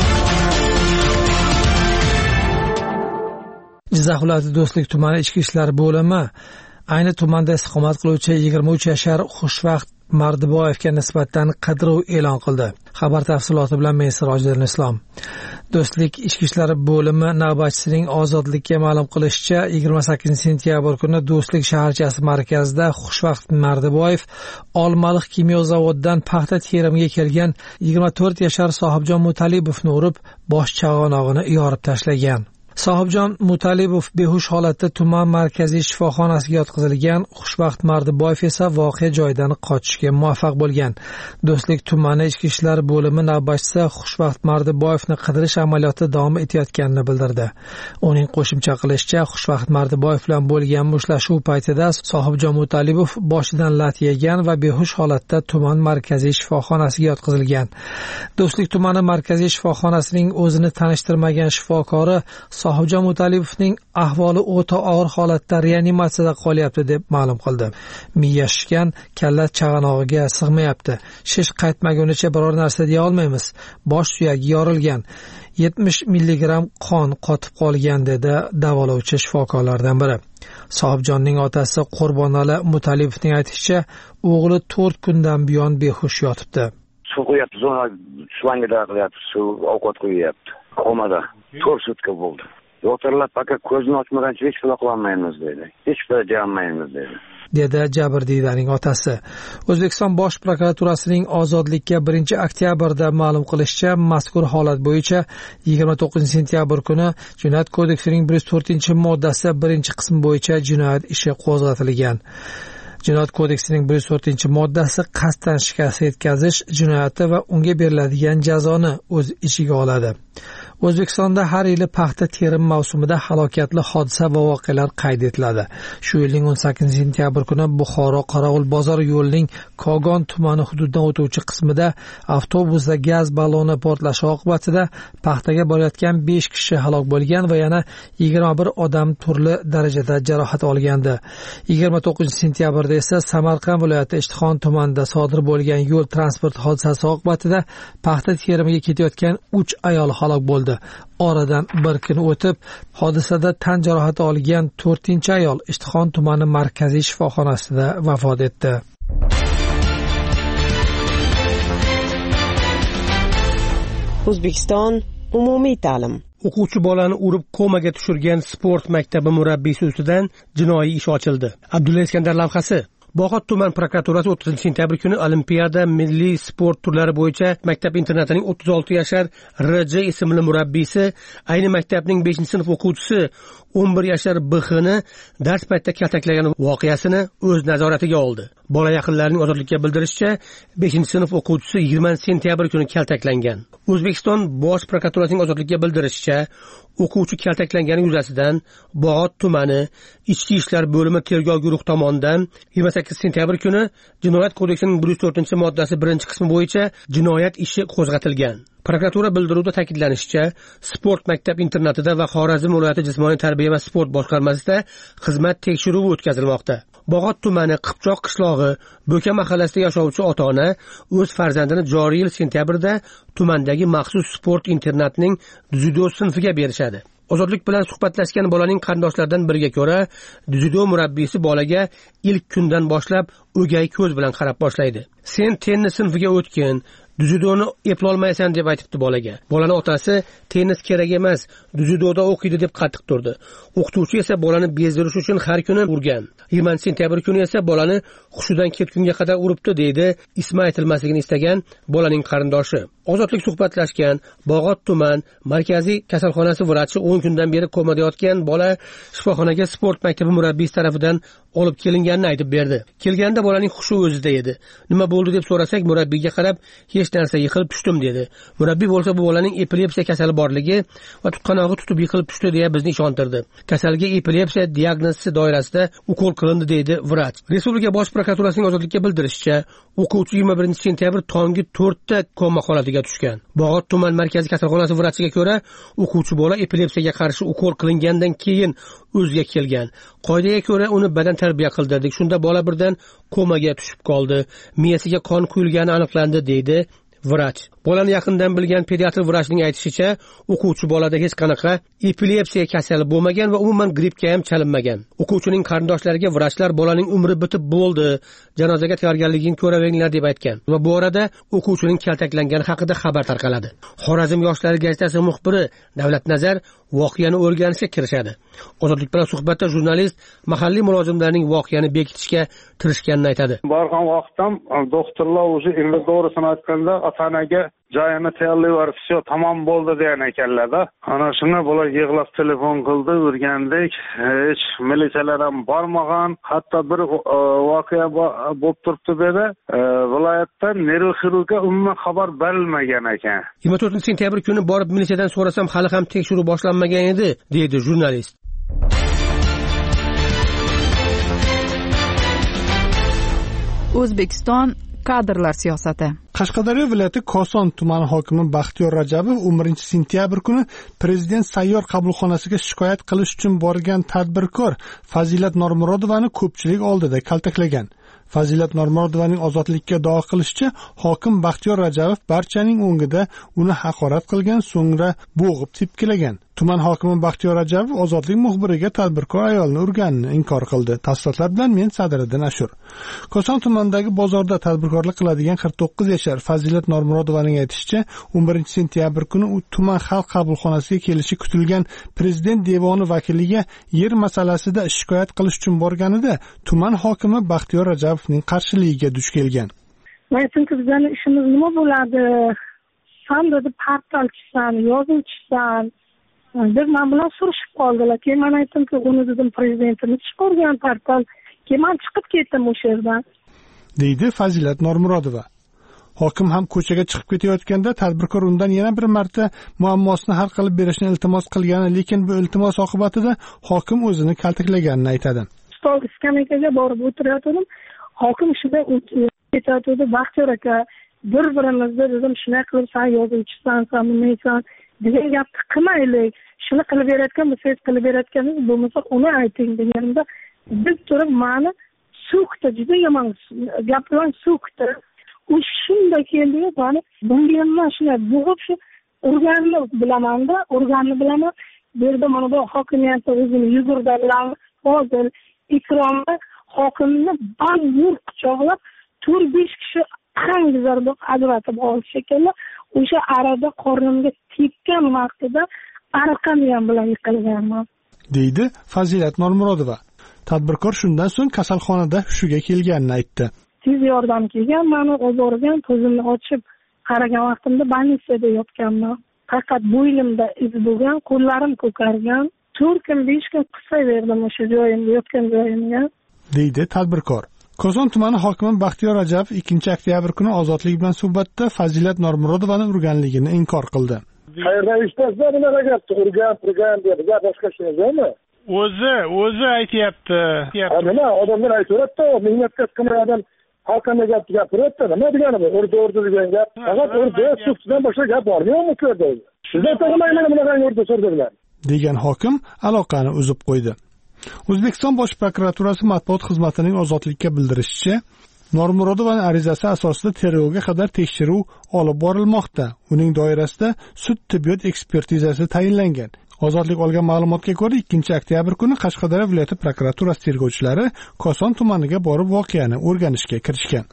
Jizzax viloyati Do'stlik tumani ichki ishlar bo'limi ayni tumanda istiqomat qiluvchi yigirma uch yashar Xushvaqt Mardiboyevga nisbatan qidiruv e'lon qildi. Xabar tafsiloti bilan men Sirojiddin Islom. Do'stlik ichki ishlar bo'limi navbatchisining Ozodlikka ma'lum qilishicha, yigirma sakkizinchi sentyabr kuni Do'stlik shaharchasi markazida Xushvaqt Mardiboyev Olmaliq kimyo zavodidan paxta terimiga kelgan yigirma to'rt yashar Sohibjon Mutalibovni urib, bosh chag'anog'ini yorib tashlagan. Sohibjon Mutalibov behush holatda tuman markaziy shifoxonasiga yotqizilgan. Xushvaqt Mardiboyev esa voqea joyidan qochishga muvaffaq bo'lgan. Do'stlik tumani ichki ishlar bo'limi navbatchisi Xushvaqt Mardiboyevni qidirish amaliyoti davom etayotganini bildirdi. Uning qo'shimcha qilishicha, Xushvaqt Mardiboyev bilan bo'lgan mushtlashuv paytida Sohibjon Mutalibov boshidan lat yegan va behush holatda tuman markaziy shifoxonasiga yotqizilgan. Do'stlik tumani markaziy shifoxonasining o'zini tanishtirmagan shifokori Sohibjon Mutalibovning ahvoli o'ta og'ir holatda reanimatsiyada qolyapti deb ma'lum qildi. Miya shishgan, kalla chag'anog'iga sig'mayapti. Shish qaytmagunicha biror narsa deya olmaymiz. Bosh suyagi yorilgan. yetmish milligram qon qotib qolgan dedi davolovchi shifokorlardan biri. Sohibjonning otasi Qurbonali Mutalibovning aytishicha, o'g'li to'rt kundan buyon behush yotibdi. Suv qo'yapti, zona slangida qilyapti, suv ovqat qo'yapti. Komada to'rt sutka bo'ldi. Doktorlar aka ko'zni ochmagancha hech qila qilmaymiz dedi. Hech qila deyolmaymiz dedi. dedi Jabrdiydaning otasi. O'zbekiston Bosh prokuraturasining Ozodlikka birinchi oktyabrda ma'lum qilishicha, mazkur holat bo'yicha yigirma to'qqizinchi sentyabr kuni Jinoyat kodeksining bir yuz to'rtinchi moddasi birinchi qismi bo'yicha jinoyat ishi qo'zg'atilgan. Jinoyat kodeksining bir yuz to'rtinchi moddasi qasddan shikast yetkazish jinoyati va unga beriladigan jazoni o'z ichiga oladi. O'zbekistonda har yili paxta terim mavsumida halokatli hodisa va voqealar qayd etiladi. Shu yilning o'n sakkizinchi sentyabr kuni Buxoro Qorovul bozor yo'lining Kogon tumani hududidan o'tuvchi qismida avtobusda gaz balloni portlashi oqibatida paxtaga borayotgan besh kishi halok bo'lgan va yana yigirma bir odam turli darajada jarohat olgandi. yigirma to'qqizinchi sentyabrda esa Samarqand viloyati Ishtixon tumanida sodir bo'lgan yo'l transport hodisasi oqibatida paxta terimiga ketayotgan uch ayol halok bo'ldi. Oradan bir kun o'tib, hodisada tan jarohati olgan to'rtinchi ayol Ishtixon tumani markaziy shifoxonasida vafot etdi. O'zbekiston umumiy ta'lim. O'quvchi bolani urib komaga tushirgan sport maktabi murabbiysi ustidan jinoiy ish ochildi. Abdulla Iskandar lavhasi. Bog'ot tuman prokuraturasi o'ttizinchi sentyabr kuni Olimpiada milliy sport turlari bo'yicha maktab internatining o'ttiz olti yashar R J ismli murabbiysi, ayni maktabning beshinchi sinf o'quvchisi o'n bir yashar B X ni dars paytida kaltaklagan voqeasini o'z nazoratiga oldi. Bola yaqinlarining ozodlikka bildirishicha, beshinchi sinf o'quvchisi yigirmanchi sentyabr kuni kaltaklangan. O'zbekiston Bosh prokuraturasining ozodlikka bildirishicha, o'quvchi kaltaklangani yuzasidan Bog'ot tumani Ichki ishlar bo'limi tergov guruhi tomonidan yigirma sakkizinchi sentyabr kuni Jinoyat kodeksining bir yuz to'rtinchi moddasi birinchi qismi bo'yicha jinoyat ishi qo'zg'atilgan. Prokuratura bildiruvida ta'kidlanishicha, sport maktab internatida va Xorazm viloyati jismoniy tarbiya va sport boshqarmasida xizmat tekshiruvi o'tkazilmoqda. Bog'ot tumani Qipchoq qishlog'i Bo'ka mahallasida yashovchi ota-ona o'z farzandini joriy yil sentyabrda tumandagi maxsus sport internatining dzyudo sinfiga berishadi. Ozodlik bilan suhbatlashgan bolaning qarindoshlaridan biriga ko'ra, dzyudo murabbiysi bolaga ilk kundan boshlab o'gay ko'z bilan qarab boshlaydi. Sen tennis sinfiga o'tgin, dzyudoni eplolmaysan deb aytibdi bolaga. Bolaning otasi tennis kerak emas, dzyudoda o'qiydi deb qattiq turdi. O'qituvchi esa bolani bezdirish uchun har kuni urgan. yigirmanchi sentyabr kuni esa bolani hushidan ketgunga qadar uribdi, deydi ismi aytilmasligini istagan bolaning qarindoshi. Ozodlik suhbatlashgan Bog'ot tuman markaziy kasalxonasi vrachi o'n kundan beri komada yotgan bola shifoxonaga sport maktabi murabbiysi tarafidan olib kelinganini aytib berdi. Kelganda bolaning hushi o'zida edi. Nima bo'ldi deb so'rasak, murabbiyga qarab hech narsa, yiqilib tushdim dedi. Murabbiy bo'lsa bu bolaning epilepsiya kasali borligi va tutqanog'i tutib yiqilib tushdi deya bizni ishontirdi. Kasalga epilepsiya diagnozi doirasida ukol qilindi, deydi vrach. Respublika Bosh prokuraturasining ozodlikka bildirishicha, o'quvchi yigirma birinchi sentyabr tongi to'rtda koma holatiga tushgan. Bog'ot tuman markaziy kasalxonasi vrachiga ko'ra, o'quvchi bola epilepsiyaga qarshi ukol qilingandan keyin o'ziga kelgan. Qoidaga ko'ra uni badan tarbiya qildirdik. Shunda bola birdan komaga tushib qoldi. Miyasiga qon quyilgani aniqlandi, deydi vrach. Bolani yaqindan bilgan pediatr vrachning aytishicha, o'quvchi bolada hech qanaqa epilepsiya kasali bo'lmagan va umuman grippga ham chalinmagan. O'quvchining qarindoshlariga vrachlar bolaning umri bitib bo'ldi, janozaga tayyorgarligini ko'raveringlar deb aytgan va bu orada o'quvchining kaltaklangani haqida xabar tarqaladi. Xorazm yoshlari gazetasi muxbiri Davlat Nazar voqeani o'rganishga kirishadi. Ozodlik bilan suhbatda jurnalist mahalliy mulozimlarning voqeani bekitishga tirishganini aytadi. Borgan vaqtdan doktorlar o'zi endi to'g'risini aytganda ota-onaga joyini tayyorlayverib, "Всё, tamom bo'ldi" degan ekanlar-da. Ana shunga bular yig'lab telefon qildi, o'rgandik. Hech militsiyalar ham bormagan. Hatto bir voqea bo'lib turibdi dedi. Viloyatdan neyroxirurgga umuman xabar berilmagan ekan. yigirma to'rtinchi sentyabr kuni borib militsiyadan so'rasam, hali ham tekshiruv boshlanmagan edi, deydi jurnalist. O'zbekiston kadrlar siyosati. Qashqadaryo viloyati Koson tumani hokimi Baxtiyor Rajabov o'n birinchi sentyabr kuni prezident sayyor qabulxonasiga shikoyat qilish uchun borgan tadbirkor Fazilat Normurodovani ko'pchilik oldida kaltaklagan. Fazilat Normurodovaning ozodlikka duo qilishicha, hokim Baxtiyor Rajabov barchaning o'ngida uni haqorat qilgan, so'ngra bo'g'ib tepkilagan. Tuman hokimi Baxtiyor Rajabov ozodlik muxbiriga tadbirkor ayolni urganini inkor qildi. Tafsilotlar bilan men Sadiriddin Ashur. Koson tumanidagi bozorda tadbirkorlik qiladigan qirq to'qqiz yashar Fazilat Normurodovaning aytishicha, o'n birinchi sentyabr kuni u tuman xalq qabulxonasiga kelishi kutilgan prezident devoni vakiliga yer masalasida shikoyat qilish uchun borganida tuman hokimi Baxtiyor Rajabovning qarshiligiga duch kelgan. Men chunki bizning ishimiz nima bo'ladi? Sen dedi portalchisan, yozuvchisan deb men bilan surishib qoldilar. Keyin men aytdimki, uni dedim prezidentimiz chiqargan portal. Keyin men chiqib ketdim o'sha yerdan, deydi Fazilat Normurodova. Hokim ham ko'chaga chiqib ketayotganda tadbirkor undan yana bir marta muammosini hal qilib berishni iltimos qilgani, lekin bu iltimos oqibatida hokim o'zini kaltaklaganini aytadi. Stol skameykaga borib o'tirayotgandim. Hokim shunday aytadi, Baxtiyor aka, bir-birimizni dedim, shunday qilib sen yozuvchisan, sen bunaysan degan gapni qilmaylik. Shuni qilib berayotgan bo'lsangiz qilib berayotganingiz bo'lmasa uni ayting deganimda, biz turib meni so'kdi, juda yomon gap bilan so'kdi. U shunday keldi, meni bunga ham shunday bo'g'ib shu urganni bilaman-da, urganni bilaman. Bu yerda mana bu hokimiyatda o'zini yugurda bilan hozir ikromda hokimni ba'zur quchoqlab to'rt besh kishi qangizarda ajratib oldi ekanlar. O'sha arada qornimga tekkan vaqtida arqam ham bilan yiqilganman, deydi Fazilat Normurodova. Tadbirkor shundan so'ng kasalxonada hushiga kelganini aytdi. Tez yordam kelgan, meni olib borgan, ko'zimni ochib qaragan vaqtimda больницada yotganman. Faqat bo'ynimda iz bo'lgan, qo'llarim ko'kargan. to'rt kun besh kun qisaverdim o'sha joyimga, yotgan joyimga, deydi tadbirkor. Koson tumani hokimi Baxtiyor Rajabov ikkinchi oktyabr kuni Ozodlik bilan suhbatda Fazilat Normurodovani urganligini inkor qildi. Qayerdan eshitasiz bunaqa gapni? Urgan, urgan deb gaplashib qo'yasizmi? O'zi, o'zi aytayapti. Nima odamlar aytayapti, mehnat qilgan odam xalqqa gap gapiryapti. Nima degani bu? Urdi, urdi degan gap. Faqat urdi, sufdan boshqa gap bormi-yo'qmi ko'rdi? Sizlar to'g'rilayman bunaqa urdi so'rdilar. degan hokim aloqani uzib qo'ydi. O'zbekiston Bosh prokuraturasi matbuot xizmatining Ozodlikka bildirishicha, Normurodovaning arizasi asosida tergovga qadar tekshiruv olib borilmoqda. Uning doirasida sud tibbiyot ekspertizasi tayinlangan. Ozodlik olgan ma'lumotga ko'ra, ikkinchi oktyabr kuni Qashqadaryo viloyati prokuraturasi tergovchilari Koson tumaniga borib voqeani o'rganishga kirishgan.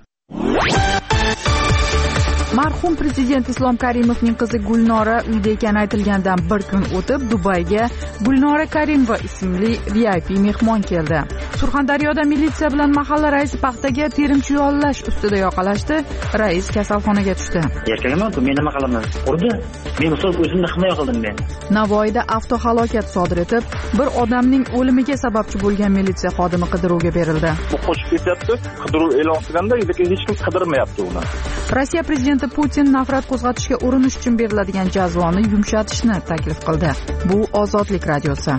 Marhum prezident Islom Karimovning qizi Gulnora uyda ekani aytilgandan bir kun o'tib Dubayga Gulnora Karimova ismli V I P mehmon keldi. Surxondaryoda militsiya bilan mahalla raisi paxtaga terimchi yollash ustida yoqalashdi. Rais kasalxonaga tushdi. Erkakman-ku, men nima qilaman? Urdi. Men ustoz o'zimni himoya qildim men. Navoiyda avtohalokat sodir etib, bir odamning o'limiga sababchi bo'lgan militsiya xodimi qidiruvga berildi. Bu qochib ketyapti. Qidiruv e'lon qilganda, lekin hech kim qidirmayapti uni. Rossiya prezidenti Putin nafrat qo'zg'atishga urinish uchun beriladigan jazoni yumshatishni taklif qildi. Bu Ozodlik radiosi.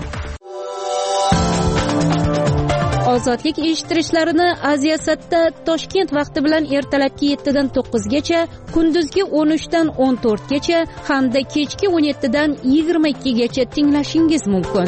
Ozodlik eshittirishlarini Aziyasatda Toshkent vaqti bilan ertalabki yetti dan to'qqiz gacha, kunduzgi o'n uch dan o'n to'rt gacha hamda kechki o'n yetti dan yigirma ikki gacha tinglashingiz mumkin.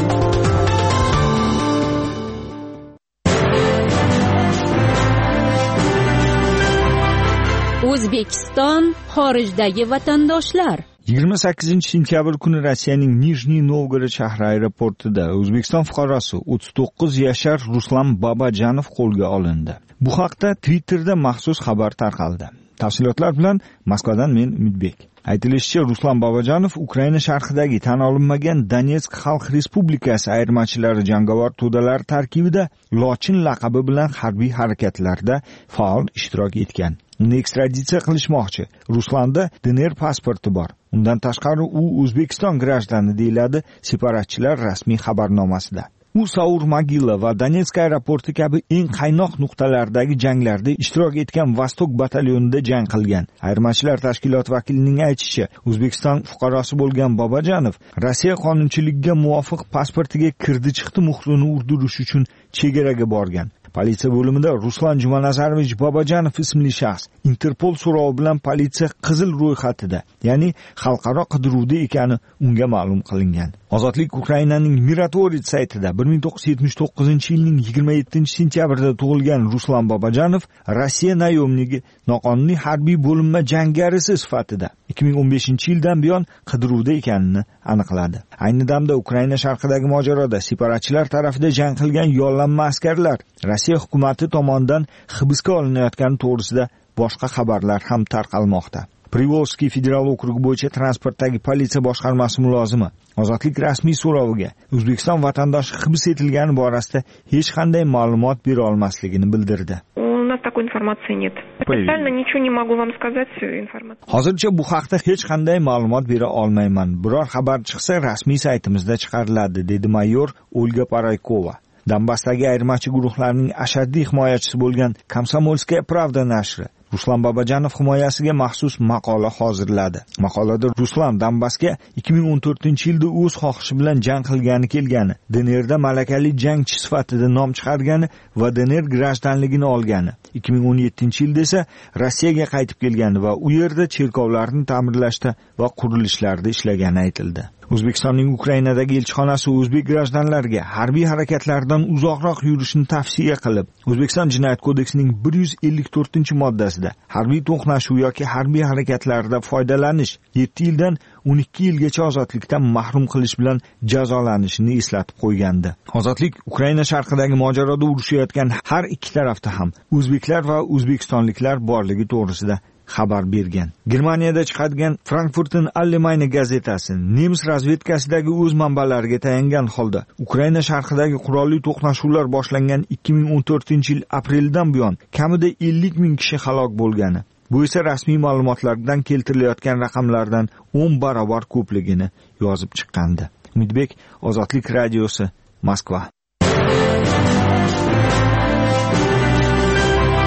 O'zbekiston xorijdagi vatandoshlar. yigirma sakkizinchi sentyabr kuni Rossiyaning Nijniy Novgorod shahri aeroportida O'zbekiston fuqarosi o'ttiz to'qqiz yashar Ruslan Babajanov qo'lga olindi. Bu haqda Twitterda maxsus xabar tarqaldi. Tafsilotlar bilan Moskvadan men Umidbek. Aytilishicha, Ruslan Babajanov Ukraina sharqidagi tan olinmagan Donetsk Xalq Respublikasi ayirmachilari jangovar to'dalari tarkibida Lochin laqabi bilan harbiy harakatlarda faol ishtirok etgan. Uni ekstraditsiya qilishmoqchi. Ruslanda D N R pasporti bor. Undan tashqari u O'zbekiston grajdani deyiladi separatchilar rasmiy xabarnomasida. U Saur Magila va Donetsk aeroporti kabi eng qaynoq nuqtalardagi janglarda ishtirok etgan Vostok batalyonida jang qilgan. Ayirmachilar tashkilot vakilining aytishicha, O'zbekiston fuqarosi bo'lgan Babajanov Rossiya qonunchiligiga muvofiq pasportiga kirdi-chiqdi muhrini urdirish uchun chegaraga borgan. Politsiya bo'limida Ruslan Jumanazarovich Babajanov ismli shaxs Interpol so'rovi bilan politsiya qizil ro'yxatida, ya'ni xalqaro qidiruvda ekani unga ma'lum qilingan. Ozodlik Ukrainaning Miratorit saytida bir ming to'qqiz yuz yetmish to'qqizinchi yilning yigirma yettinchi sentyabrida tug'ilgan Ruslan Babajanov Rossiya nayomnigi noqonuniy harbiy bo'linma jangarisi sifatida ikki ming o'n beshinchi yildan buyon qidiruvda ekanini aniqladi. Ayni damda Ukraina sharqidagi mojaroda separatchilar tarafida jang qilgan yollanma askarlar Rossiya hukumati tomonidan hibsga olinayotgani to'g'risida boshqa xabarlar ham tarqalmoqda. Privolskiy federal okrugi bo'yicha transportdagi politsiya boshqarmasi mulozimi Ozodlik rasmiy so'roviga O'zbekiston vatandoshi hibs etilgani borasida hech qanday ma'lumot bera olmasligini bildirdi. У нас такой информации нет. Официально ничего не могу вам сказать информацию. Hozircha bu haqda hech qanday ma'lumot bera olmayman. Biror xabar chiqsa rasmiy saytimizda chiqariladi, dedi mayor Olga Paraykova. Donbassdagi ayirmachi guruhlarning ashaddiy himoyachisi bo'lgan Komsomolskaya Pravda nashri Ruslan Babajanov himoyasiga maxsus maqola hozirladi. Maqolada Ruslan Donbassga ikki ming o'n to'rtinchi yilda o'z xohishi bilan jang qilgani kelgani, D N Rda malakali jangchi sifatida nom chiqargani va D N R grajdanligini olgani, ikki ming o'n yettinchi yilda esa Rossiyaga qaytib kelgani va u yerda cherkovlarni ta'mirlashda va qurilishlarda ishlagani aytildi. O'zbekistonning Ukrainadagi elchixonasi o'zbek grajdanlariga harbiy harakatlardan uzoqroq yurishni tavsiya qilib, O'zbekiston Jinoyat kodeksining bir yuz ellik to'rtinchi moddasida harbiy to'qnashuv yoki harbiy harakatlarda foydalanish yetti yildan o'n ikki yilgacha ozodlikdan mahrum qilish bilan jazolanishini eslatib qo'ygandi. Ozodlik Ukraina sharqidagi mojaroda urushayotgan har ikki tarafda ham o'zbeklar va o'zbekistonliklar borligi to'g'risida xabar bergan. Germaniyada chiqadigan Frankfurten Allgemeine gazetasi nemis razvedkasidagi o'z manbalariga tayangan holda Ukraina sharqidagi qurolli to'qnashuvlar boshlangan ikki ming o'n to'rtinchi yil apreldan buyon kamida ellik ming kishi halok bo'lgani, bu esa rasmiy ma'lumotlardan keltirilayotgan raqamlardan o'n barobar ko'pligini yozib chiqqandi. Umidbek, Ozodlik radiosi, Moskva.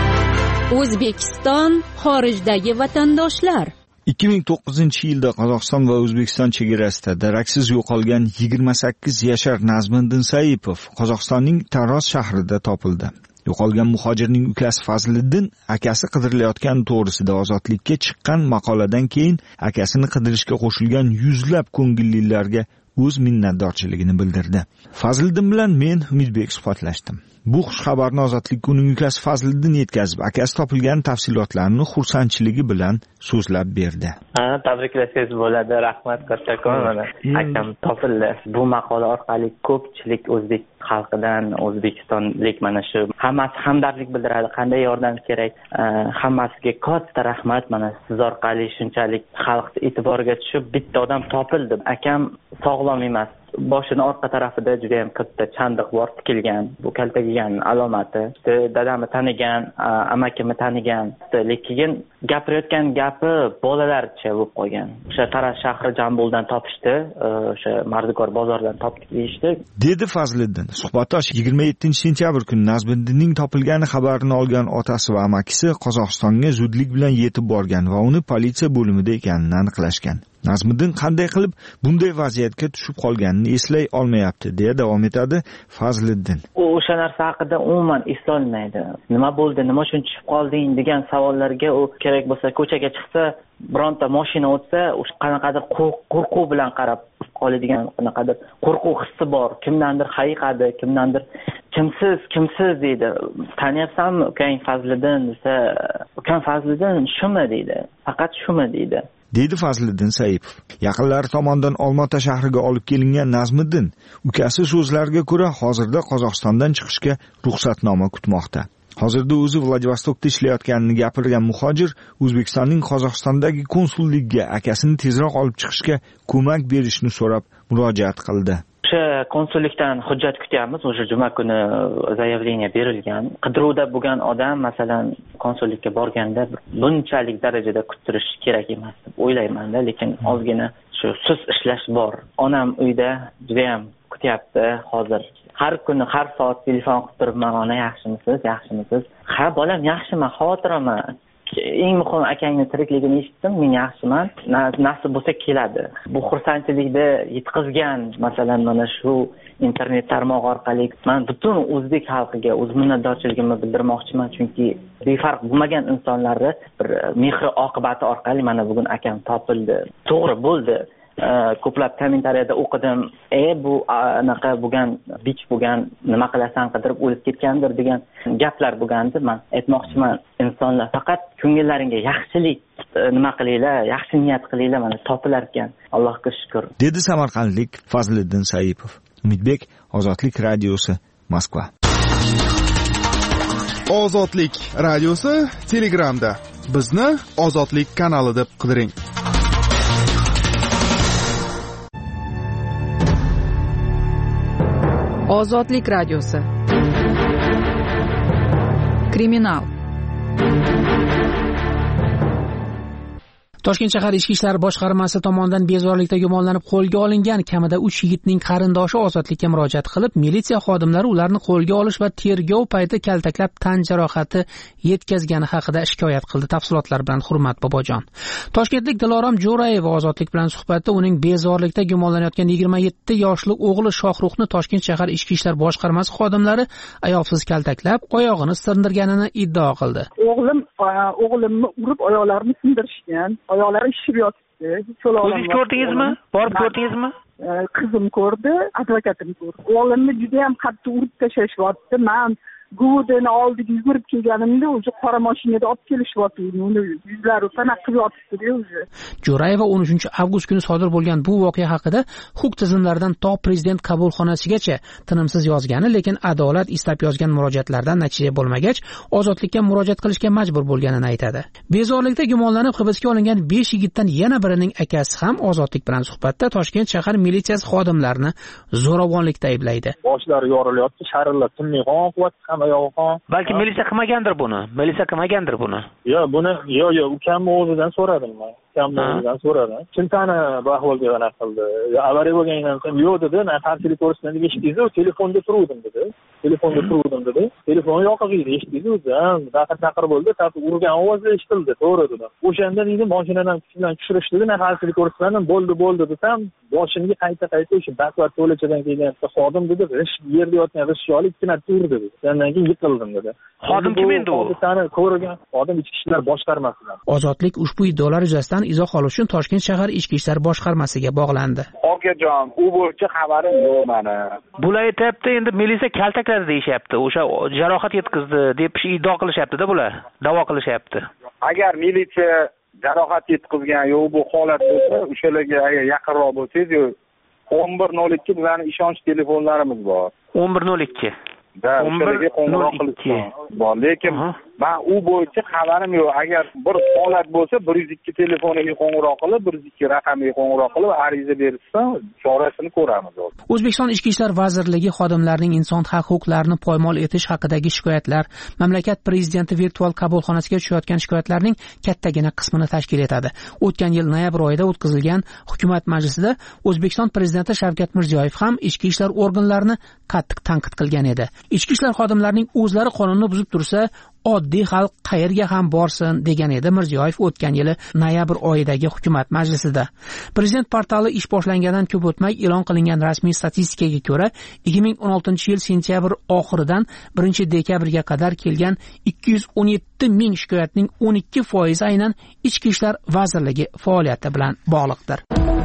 O'zbekiston xorijdagi vatandoshlar. ikki ming to'qqizinchi yilda Qozog'iston va O'zbekiston chegarasida daraksiz yo'qolgan yigirma sakkiz yashar Nazmiddin Saipov Qozog'istonning Taroz shahrida topildi. Yo'qolgan muhojirning ukasi Fazliddin akasi qidirilayotgani to'g'risida ozodlikka chiqqan maqoladan keyin akasini qidirishga qo'shilgan yuzlab ko'ngillilarga o'z minnatdorchiligini bildirdi. Fazliddin bilan men Umidbek suhbatlashdim. Bu xush xabarni ozodlikka uning ukasi Fazliddin yetkazib, akasi topilgan tafsilotlarni xursandchiligi bilan so'zlab berdi. Ha, tabriklasangiz bo'ladi. Rahmat kattakon. Mana akam topildi. Bu maqola orqali ko'pchilik o'zbek xalqidan, o'zbekistonlik mana shu hammasi hamdardlik bildiradi. Qanday yordam kerak? Hammasiga katta rahmat. Mana siz orqali shunchalik xalq e'tiboriga tushib bitta odam topildi. Akam sog'lom emas. Boshini orqa tarafida juda ham katta chandiq bor, tikilgan. Bu kaltagigan alomati. Dadamni tanigan, amakimni tanigan. Lekin gapirayotgan gapi bolalarcha bo'lib qolgan. O'sha Taraz shahri Jamboldan topishdi, o'sha Mardikor bozoridan topdik deyishdi. Dedi Fazliddin. Suhbatdosh yigirma yettinchi sentyabr kuni Nazmiddinning topilgani xabarini olgan otasi va amakisi Qozog'istonga zudlik bilan yetib borgan va uni politsiya bo'limida ekanini aniqlashgan. Nazmiddin qanday qilib bunday vaziyatga tushib qolganini eslay olmayapti, deya davom etadi Fazliddin. U o'sha narsa haqida umuman eslolmaydi. Nima bo'ldi, nima uchun tushib qolding degan savollarga u kerak bo'lsa ko'chaga chiqsa, bironta mashina o'tsa, o'sha qanaqadir qo'rquv bilan qarab qoladigan, qanaqadir qo'rquv hissi bor. Kimdandir hayiqadi, kimdandir kimsiz, kimsiz deydi. Taniyapsanmi ukang Fazliddin desa, ukang Fazliddin shumi deydi. Faqat shumi deydi. Deydi Fazliddin Saipov. Yaqinlari tomonidan Olmaota shahriga olib kelingan Nazmiddin ukasi so'zlariga ko'ra hozirda Qozog'istondan chiqishga ruxsatnoma kutmoqda. Hozirda o'zi Vladivostokda ishlayotganini gapirgan muhojir O'zbekistonning Qozog'istondagi konsulligiga akasini tezroq olib chiqishga ko'mak berishni so'rab murojaat qildi. O'sha konsullikdan hujjat kutyapmiz. O'sha juma kuni zaявление berilgan. Qidiruvda bo'lgan odam masalan konsullikka borganda bunchalik darajada kutirish kerak emas deb o'ylayman-da, lekin ozgina shu sust ishlash bor. Onam uyda juda ham kutyapti hozir. Har kuni har soat telefon qilib turibman, ona yaxshimisiz, yaxshimisiz? Ha, bolam yaxshiman, xotiraman. Eng muhim akangning tirikligini eshitdim, men yaxshiman. Nasib bo'lsa keladi. Bu xursandchilikni yetkazgan, masalan, mana shu internet tarmog'i orqali men butun o'zbek xalqiga o'z minnatdorchiligimni bildirmoqchiman, chunki befarq bo'lmagan insonlarni bir mehri oqibati orqali mana bugun akam topildi. To'g'ri bo'ldi. Ko'plab kommentariyada o'qidim, "E bu anaqa bo'lgan, bich bo'lgan, nima qilasan, qidirib o'lib ketgandir" degan gaplar bo'lgandi. Men aytmoqchiman, insonlar faqat ko'ngillaringga yaxshilik nima qilinglar, yaxshi niyat qilinglar, mana topilar ekan. Allohga shukr. Dedi samarqandlik Fazliddin Saipov. Umidbek, Ozodlik radiosi, Moskva. Ozodlik radiosi Telegramda. Bizni Ozodlik kanali deb qidiring. Ozodlik radiosi. Kriminal. Toshkent shahar Ichki ishlar boshqarmasi tomonidan bezorilikda gumonlanib qo'lga olingan kamida uch yigitning qarindoshi ozodlikka murojaat qilib, militsiya xodimlari ularni qo'lga olish va tergov payti kaltaklab tan jarohati yetkazgani haqida shikoyat qildi. Tafsilotlar bilan Hurmat Bobojon. Toshkentlik Dilorom Jo'rayeva Ozodlik bilan suhbatda uning bezorilikda gumonlanayotgan yigirma yetti yoshli o'g'li Shohruxni Toshkent shahar Ichki ishlar boshqarmasi xodimlari ayovsiz kaltaklab, oyog'ini sindirganini iddao qildi. O'g'lim o'g'limni urib oyoqlarini sindirishgan. Oyoqlari shishib yotibdi. O'zingiz ko'rdingizmi? Borib ko'rdingizmi? Qizim ko'rdi, advokatim ko'rdi. O'g'limni juda ham qattiq urib tashlashyapti. Men Gudeni oldiga yugurib kelganimda o'zi qora mashinada olib kelishyapti. Uni yuzlari panaq qilib yotibdi o'zi. Jo'rayeva o'n uchinchi avgust kuni sodir bo'lgan bu voqea haqida huquq tizimlaridan to prezident qabulxonasigacha tinimsiz yozgani, lekin adolat istab yozgan murojaatlardan natija bo'lmagach, ozodlikka murojaat qilishga majbur bo'lganini aytadi. Bezorilikda gumonlanib hibsga olingan besh yigitdan yana birining akasi ham Ozodlik bilan suhbatda Toshkent shahar militsiyasi xodimlarini zo'ravonlikda ayblaydi. Boshlari yorilyapti, sharillar tinmay qon qilyapti. Balki militsiya qilmagandir buni. Militsiya qilmagandir buni. Yo, buni yo yo ukamni o'zidan so'radim men. Ukamni o'zidan so'radim. Kim sani bu ahvolga anaqa qildi? Avariya bo'lganidan so'ng yo'q dedi, men qarshilik ko'rsatdim eshitdingiz, telefonda turuvdim dedi. Telefonda turuvdim dedi. Telefon yoqiq edi, eshitdingiz o'zi. Daqir daqir bo'ldi, tap urgan ovozlar eshitildi, to'g'ri dedi. O'shanda deydi, mashinadan kuchdan tushirishdi, men qarshilik ko'rsatdim, bo'ldi bo'ldi desam, boshimga qayta-qayta o'sha baqvat to'lachadan kelgan xodim dedi, g'ish yerda yotgan g'ishni olib ikkina turdi dedi. Undan keyin yiqildim dedi. Xodim kim endi u? Sani ko'rgan xodim ichki ishlar boshqarmasidan. Ozodlik ushbu iddaolar yuzasidan izoh olish uchun Toshkent shahar ichki ishlar boshqarmasiga bog'landi. Okajon, u bo'yicha xabarim yo'q meni. Bular aytayapti, endi militsiya kaltakladi deyishyapti. O'sha jarohat yetkazdi deb iddao qilishyapti-da bular. Da'vo qilishyapti. Agar militsiya jarohat yetkazgan yo'q bu holat bo'lsa, o'shalarga agar yaqinroq bo'lsangiz, o'n bir nol ikki bizning ishonch telefonlarimiz bor. o'n bir nol ikki Da, o'shalarga qo'ng'iroq qilishgan bor. Lekin men u bo'yicha xabarim yo'q. Agar bir holat bo'lsa, bir yuz ikki telefoniga qo'ng'iroq qilib, bir yuz ikki raqamiga qo'ng'iroq qilib, ariza bersa, chorasini ko'ramiz. O'zbekiston Ichki ishlar vazirligi xodimlarining inson haq-huquqlarini poymol etish haqidagi shikoyatlar mamlakat prezidenti virtual qabulxonasiga tushayotgan shikoyatlarning kattagina qismini tashkil etadi. O'tgan yil noyabr oyida o'tkazilgan hukumat majlisida O'zbekiston prezidenti Shavkat Mirziyoyev ham ichki ishlar organlarini qattiq tanqid qilgan edi. Ichki ishlar xodimlarining o'zlari qonunni buzib tursa, oddiy xalq qayerga ham borsin degan edi Mirziyoyev o'tgan yili noyabr oyidagi hukumat majlisida. Prezident portali ish boshlangandan ko'p o'tmay e'lon qilingan rasmiy statistikaga ko'ra, ikki ming o'n oltinchi yil sentyabr oxiridan birinchi dekabrga qadar kelgan ikki yuz o'n yetti ming shikoyatning o'n ikki foizi aynan Ichki ishlar vazirligi faoliyati bilan bog'liqdir.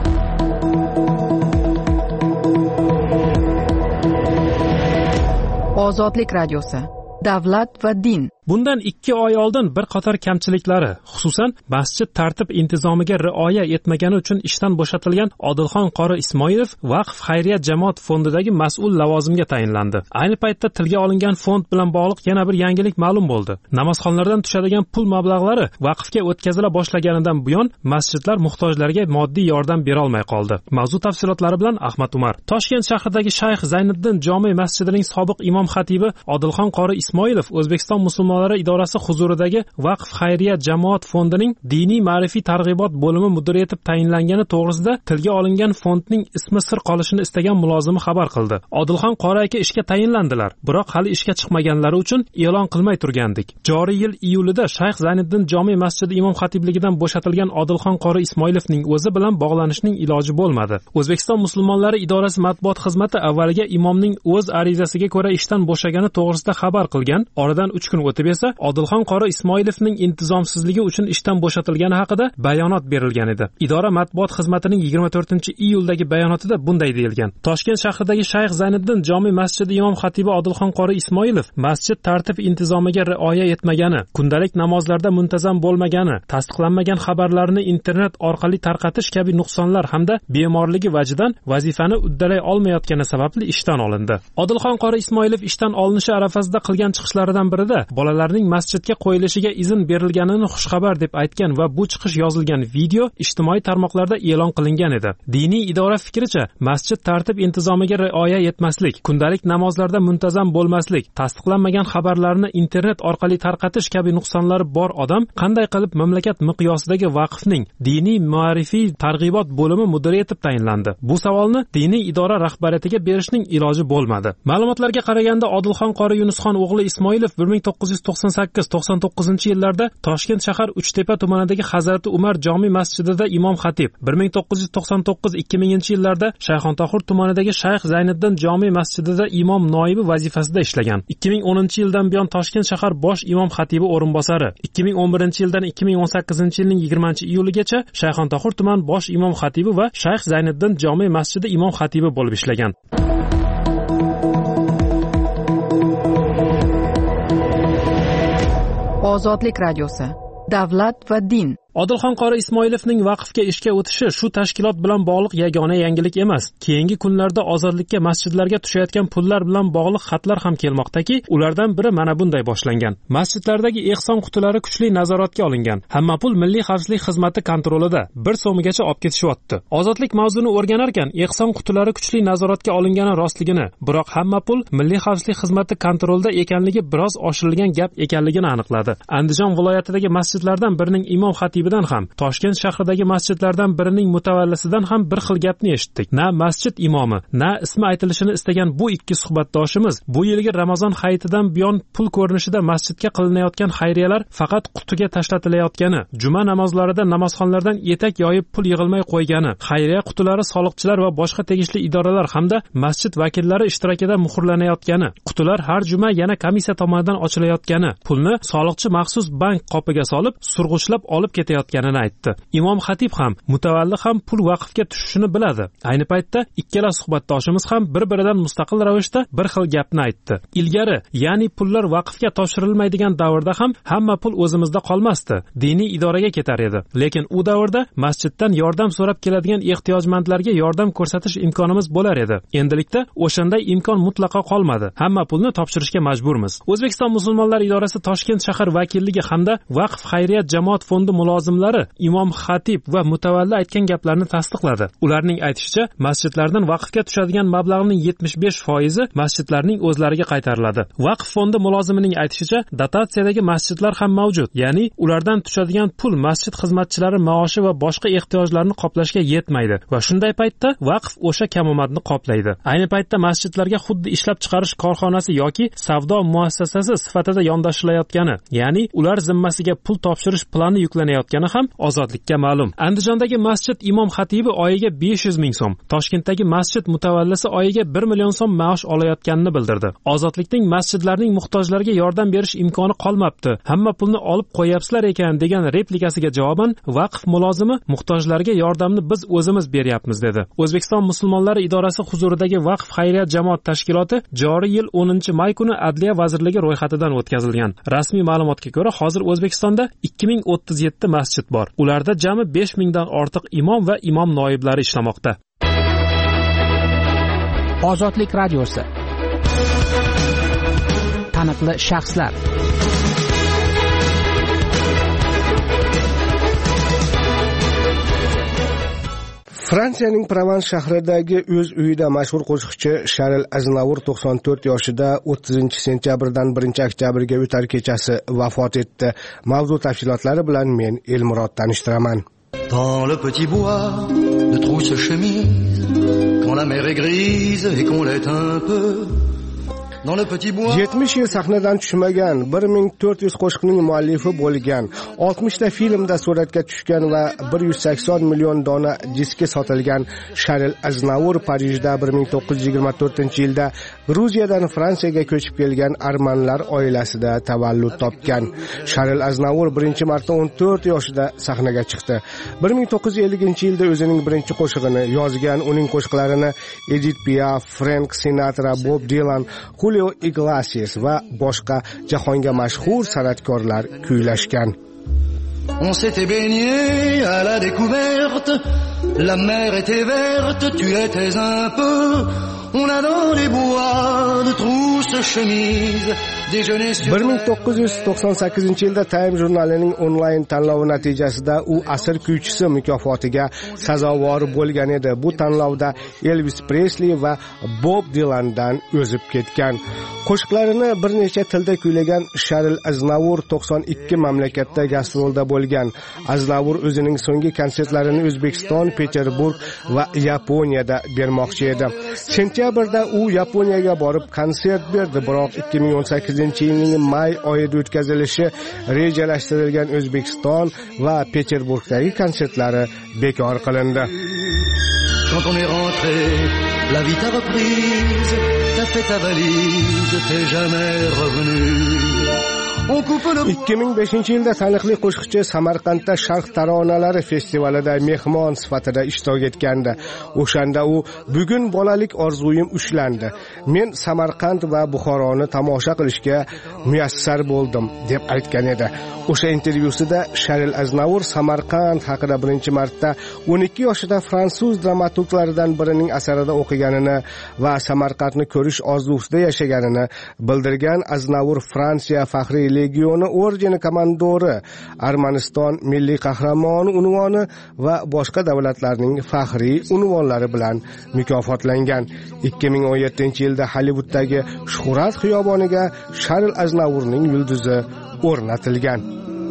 Ozodlik radiosi. Davlat va din. Bundan ikki oy oldin bir qator kamchiliklari, xususan masjid tartib intizomiga rioya etmagani uchun ishdan bo'shatilgan Odilxon qori Ismoilov Vaqf xayriya jamoat fondidagi mas'ul lavozimga tayinlandi. Ayni paytda tilga olingan fond bilan bog'liq yana bir yangilik ma'lum bo'ldi. Namozxonlardan tushadigan pul mablag'lari vaqfga o'tkazila boshlaganidan buyon masjidlar muhtojlarga moddiy yordam bera olmay qoldi. Mavzu tafsilotlari bilan Ahmad Umar. Toshkent shahridagi Shayx Zayniddin jome masjidining sobiq imom xatibi Odilxon qori Ismoilov O'zbekiston musulmonlari idorasi huzuridagi Vaqf xayriya jamoat fondining diniy ma'rifiy targ'ibot bo'limi mudiri etib tayinlangani to'g'risida tilga olingan fondning ismi sir qolishini istagan mulozimi xabar qildi. Odilxon qori aka ishga tayinlandilar, biroq hali ishga chiqmaganlari uchun e'lon qilmay turgandik. Joriy yil iyulida Shayx Zayniddin jome masjidi imom xatibligidan bo'shatilgan Odilxon qori Ismoilovning o'zi bilan bog'lanishning iloji bo'lmadi. O'zbekiston musulmonlari idorasi matbuot xizmati avvaliga imomning o'z arizasiga ko'ra ishdan bo'shagani to'g'risida xabar qilgan. Oradan uch kun o'tib esa Odilxon qori Ismoilovning intizomsizligi uchun ishdan bo'shatilgani haqida bayonot berilgan edi. Idora matbuot xizmatining yigirma to'rtinchi iyuldagi bayonotida bunday deyilgan: Toshkent shahridagi Shayx Zayniddin jome masjidi imom xatibi Odilxon qori Ismoilov masjid tartib intizomiga rioya etmagani, kundalik namozlarda muntazam bo'lmagani, tasdiqlanmagan xabarlarni internet orqali tarqatish kabi nuqsonlar hamda bemorligi vajidan vazifani uddalay olmayotgani sababli ishdan olindi. Odilxon qori Ismoilov ishdan olinishi arafasida qilgan chiqishlaridan birida bolalarning masjidga qo'yilishiga izn berilganini xushxabar deb aytgan va bu chiqish yozilgan video ijtimoiy tarmoqlarda e'lon qilingan edi. Diniy idora fikricha, masjid tartib intizomiga rioya etmaslik, kundalik namozlarda muntazam bo'lmaslik, tasdiqlanmagan xabarlarni internet orqali tarqatish kabi nuqsonlari bor odam qanday qilib mamlakat miqyosidagi vaqfning diniy ma'rifiy targ'ibot bo'limi mudiri etib tayinlandi? Bu savolni diniy idora rahbariyatiga berishning iloji bo'lmadi. Ma'lumotlarga qaraganda Odilxon qori Yunusxon o'g'li Ismoilov bir ming to'qqiz yuz to'qson sakkiz to'qson to'qqizinchi yillarda Toshkent shahar Uchtepa tumanidagi Hazrati Umar jome masjidida imom xatib, bir ming to'qqiz yuz to'qson to'qqiz ikki minginchi yillarda Shayxontohur tumanidagi Shayx Zayniddin jome masjidida imom noibi vazifasida ishlagan. ikki ming o'ninchi yildan buyon Toshkent shahar bosh imom xatibi o'rinbosari, ikki ming o'n birinchi yildan ikki ming o'n sakkizinchi yilning yigirmanchi iyuligacha Shayxontohur tuman bosh imom xatibi va Shayx Zayniddin jome masjidi imom xatibi bo'lib ishlagan. Ozodlik radiosi. Davlat va din. Odilxon qori Ismoilovning vaqfga ishga o'tishi shu tashkilot bilan bog'liq yagona yangilik emas. Keyingi kunlarda ozodlikka masjidlarga tushayotgan pullar bilan bog'liq xatlar ham kelmoqdaki, ulardan biri mana bunday boshlangan. Masjidlardagi ehson qutilari kuchli nazoratga olingan. Hamma pul Milliy xavfsizlik xizmati kontrolida bir so'mgacha olib ketishyapti. Ozodlik mavzuni o'rganarkan, ehson qutilari kuchli nazoratga olingani rostligini, biroq hamma pul Milliy xavfsizlik xizmati kontrolida ekanligi biroz oshirilgan gap ekanligini aniqladi. Andijon viloyatidagi masjidlardan birining imom xatibidan ham, Toshkent shahridagi masjidlardan birining mutavallisidan ham bir xil gapni eshitdik. Na masjid imomi, na ismi aytilishini istagan bu ikki suhbatdoshimiz bu yilgi Ramazon hayitidan buyon pul ko'rinishida masjidga qilinayotgan xayriyalar faqat qutiga tashlatilayotgani, juma namozlarida namozxonlardan etak yoyib pul yig'ilmay qo'ygani, xayriya qutilari soliqchilar va boshqa tegishli idoralar hamda masjid vakillari ishtirokida muhrlanayotgani, qutilar har juma yana komissiya tomonidan ochilayotgani, pulni soliqchi maxsus bank qopiga solib surg'ichlab olib ketayotganini aytdi. Imom xatib ham, mutavalli ham pul vaqfga tushishini biladi. Ayni paytda ikkala suhbatdoshimiz ham bir-biridan mustaqil ravishda bir xil gapni aytdi. Ilgari, ya'ni pullar vaqfga topshirilmaydigan davrda ham hamma pul o'zimizda qolmasdi, diniy idoraga ketar edi. Lekin u davrda masjiddan yordam so'rab keladigan ehtiyojmandlarga yordam ko'rsatish imkonimiz bo'lar edi. Endilikda o'shanday imkon mutlaqo qolmadi. Hamma pulni topshirishga majburmiz. O'zbekiston musulmonlar idorasi Toshkent shahar vakilligi hamda vaqf xayriyat jamoat fondi mulozimlari imom xatib va mutavalli aytgan gaplarni tasdiqladi. Ularning aytishicha, masjidlardan vaqfga tushadigan mablag'ning yetmish besh foizi masjidlarning o'zlariga qaytariladi. Vaqf fondi mulozimining aytishicha, dotatsiyadagi masjidlar ham mavjud, ya'ni ulardan tushadigan pul masjid xizmatchilari maoshi va boshqa ehtiyojlarni qoplashga yetmaydi va shunday paytda vaqf o'sha kamomadni qoplaydi. Ayni paytda masjidlarga xuddi ishlab chiqarish korxonasi yoki savdo muassasasi sifatida yondashilayotgani, ya'ni ular zimmasiga pul topshirish plani yuklanayotgani ham ozodlikka ma'lum. Andijondagi masjid imom xatibi oyiga besh yuz ming so'm, Toshkentdagi masjid mutavallisi oyiga bir million so'm maosh olayotganini bildirdi. Ozodlikning masjidlarning muhtojlarga yordam berish imkoni qolmabdi. Hamma pulni olib qo'yapsizlar ekan degan replikasiga javoban vaqf mulozimi muhtojlarga yordamni biz o'zimiz beryapmiz dedi. O'zbekiston musulmonlari idorasi huzuridagi vaqf xayriyat jamoat tashkiloti joriy yil o'ninchi may kuni Adliya vazirligi ro'yxatidan o'tkazilgan. Rasmiy ma'lumotga ko'ra, hozir O'zbekistonda ikki ming o'ttiz yetti masjid bor. Ularda jami besh mingdan ortiq imom va imom noiblari ishlamoqda. Ozodlik radiosi. Taniqli shaxslar. Fransiyaning Provans shahridagi o'z uyida mashhur qo'shiqchi Sharil Aznavur to'qson to'rt yoshida o'ttizinchi sentyabrdan birinchi oktyabrga o'tar kechasi vafot etdi. Mavzu tafsilotlari bilan men Elmurod tanishtiraman. Dans le petit bois de trousse chemise, quand la mer est grise et qu'on l'est un peu. yetmish yil sahnadan tushmagan, bir ming to'rt yuz qo'shiqning muallifi bo'lgan, oltmishta filmda suratga tushgan va bir yuz sakson million dona diski sotilgan Sharil Aznavur Parijda bir ming to'qqiz yuz yigirma to'rtinchi yilda Gruziyadan Fransiyaga ko'chib kelgan armanlar oilasida tavallud topgan. Sharil Aznavur birinchi marta o'n to'rt yoshida sahnaga chiqdi. bir ming to'qqiz yuz elliginchi yilda o'zining birinchi qo'shig'ini yozgan. Uning qo'shiqlarini Edith Piaf, Frank Sinatra, Bob Dylan, Julio Iglesias va boshqa jahonga mashhur san'atkorlar kuylashgan. On s'était baigné à la découverte, la mer était verte, tu étais un peu. On a dans les bois de trousse chemise déjeuner sur bir ming to'qqiz yuz to'qson sakkizinchi yilda Time jurnalining onlayn tanlovi natijasida u asr kuychisi mukofotiga sazovor bo'lgan edi. Bu tanlovda Elvis Presley va Bob Dylandan o'zib ketgan. Qo'shiqlarini bir necha tilda kuylagan Sharil Aznavur to'qson ikki mamlakatda gastrolda bo'lgan. Aznavur o'zining so'nggi konsertlarini O'zbekiston, Peterburg va Yaponiyada bermoqchi edi. Sentyabrda u Yaponiyaga borib konsert berdi, biroq ikki ming o'n sakkizinchi yilning may oyida o'tkazilishi rejalashtirilgan O'zbekiston va Peterburgdagi konsertlari bekor qilindi. Quand on est rentré, la vie t'a reprise, t'as fait ta valise, t'es jamais revenu. ikki ming beshinchi yilda taniqli qo'shiqchi Samarqandda Sharq taronalari festivalida mehmon sifatida ishtirok etgandi. O'shanda u bugun bolalik orzuyim ushlandi. Men Samarqand va Buxoroni tomosha qilishga muyassar bo'ldim deb aytgan edi. O'sha intervyusida Sharil Aznavur Samarqand haqida birinchi marta o'n ikki yoshida fransuz dramaturglaridan birining asarida o'qiganini va Samarqandni ko'rish orzusida yashaganini bildirgan Aznavur Fransiya faxriy legioni ordeni komandori, Armaniston milliy qahramoni unvoni va boshqa davlatlarning faxriy unvonlari bilan mukofotlangan. ikki ming o'n yettinchi yilda Hollivuddagi Shuhrat xiyoboniga Sharil Aznavurning yulduzi o'rnatilgan.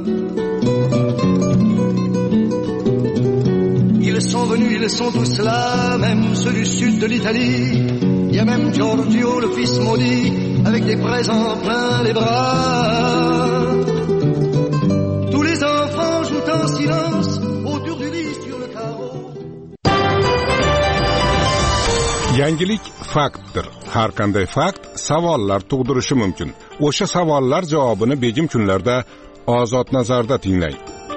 Ils sont venus, ils sont tous là, même ceux du sud de l'Italie. Il y a même Giorgio, le fils maudit, avec des présents plein les bras. Tous les enfants jouent en silence autour du lit sur le carreau. Yangilik faktdir. Har qanday fakt savollar tug'dirishi mumkin. O'sha savollar javobini begim kunlarda Ozod nazarda tinglang.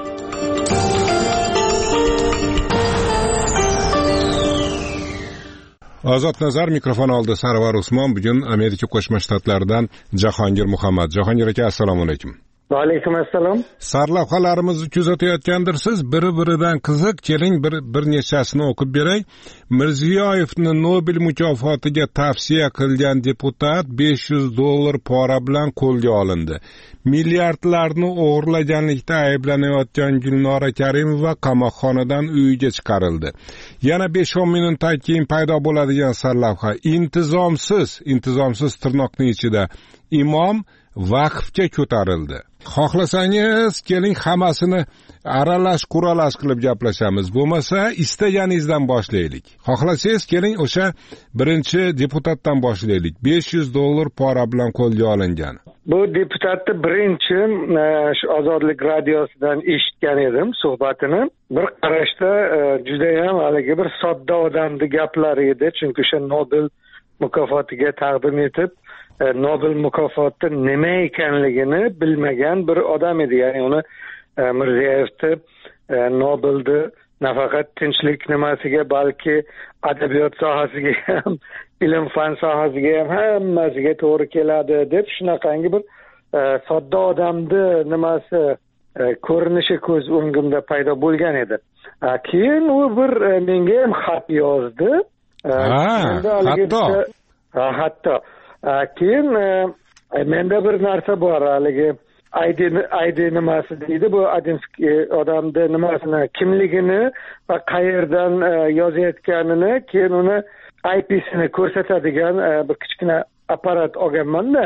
Ozod nazar mikrofon oldi. Sarvar Usmon, bugun Amerika Qo'shma Shtatlaridan Jahongir Muhammad. Jahongir aka, assalomu alaykum. Va alaykum assalom. Sarlavhalarimizni kuzatayotgandirsiz. Biri-biridan qiziq. Keling bir bir nechasini o'qib beray. Mirziyoyevni Nobel mukofotiga tavsiya qilgan deputat besh yuz dollar pora bilan qo'lga olindi. Milliardlarni o'g'irlaganlikda ayblanayotgan Gulnora Karimova qamoqxonadan uyiga chiqarildi. Yana besh o'n minutdan keyin paydo bo'ladigan sarlavha intizomsiz, intizomsiz tirnoqning ichida imom vaqfga ko'tarildi. Xohlasangiz keling hammasini aralash quralash qilib gaplashamiz. Bo'lmasa istaganingizdan boshlaylik. Xohlasangiz keling o'sha birinchi deputatdan boshlaylik. besh yuz dollar pora bilan qo'lga olingan. Bu deputatni birinchi shu Ozodlik radiosidan eshitgan edim suhbatini. Bir qarashda juda ham haligi bir sodda odamning gaplari edi, chunki o'sha Nobel mukofotiga taqdim etib Nobel mukofoti nima ekanligini bilmagan bir odam edi. Ya'ni uni Mirziyoyevni Nobelni nafaqat tinchlik nimasiga, balki adabiyot sohasiga ham, ilm fan sohasiga ham hammasiga to'g'ri keladi deb shunaqangi bir sodda odamni nimasi ko'rinishi ko'z o'ngimda paydo bo'lgan edi. Keyin u bir menga ham xat yozdi. Hatto hatto keyin menda bir narsa bor, haligi aydi aydi nimasi deydi, bu Adinskiy odamni nimasini, kimligini va qayerdan yozayotganini, keyin uni I P'sini ko'rsatadigan bir kichkina apparat olganman-da.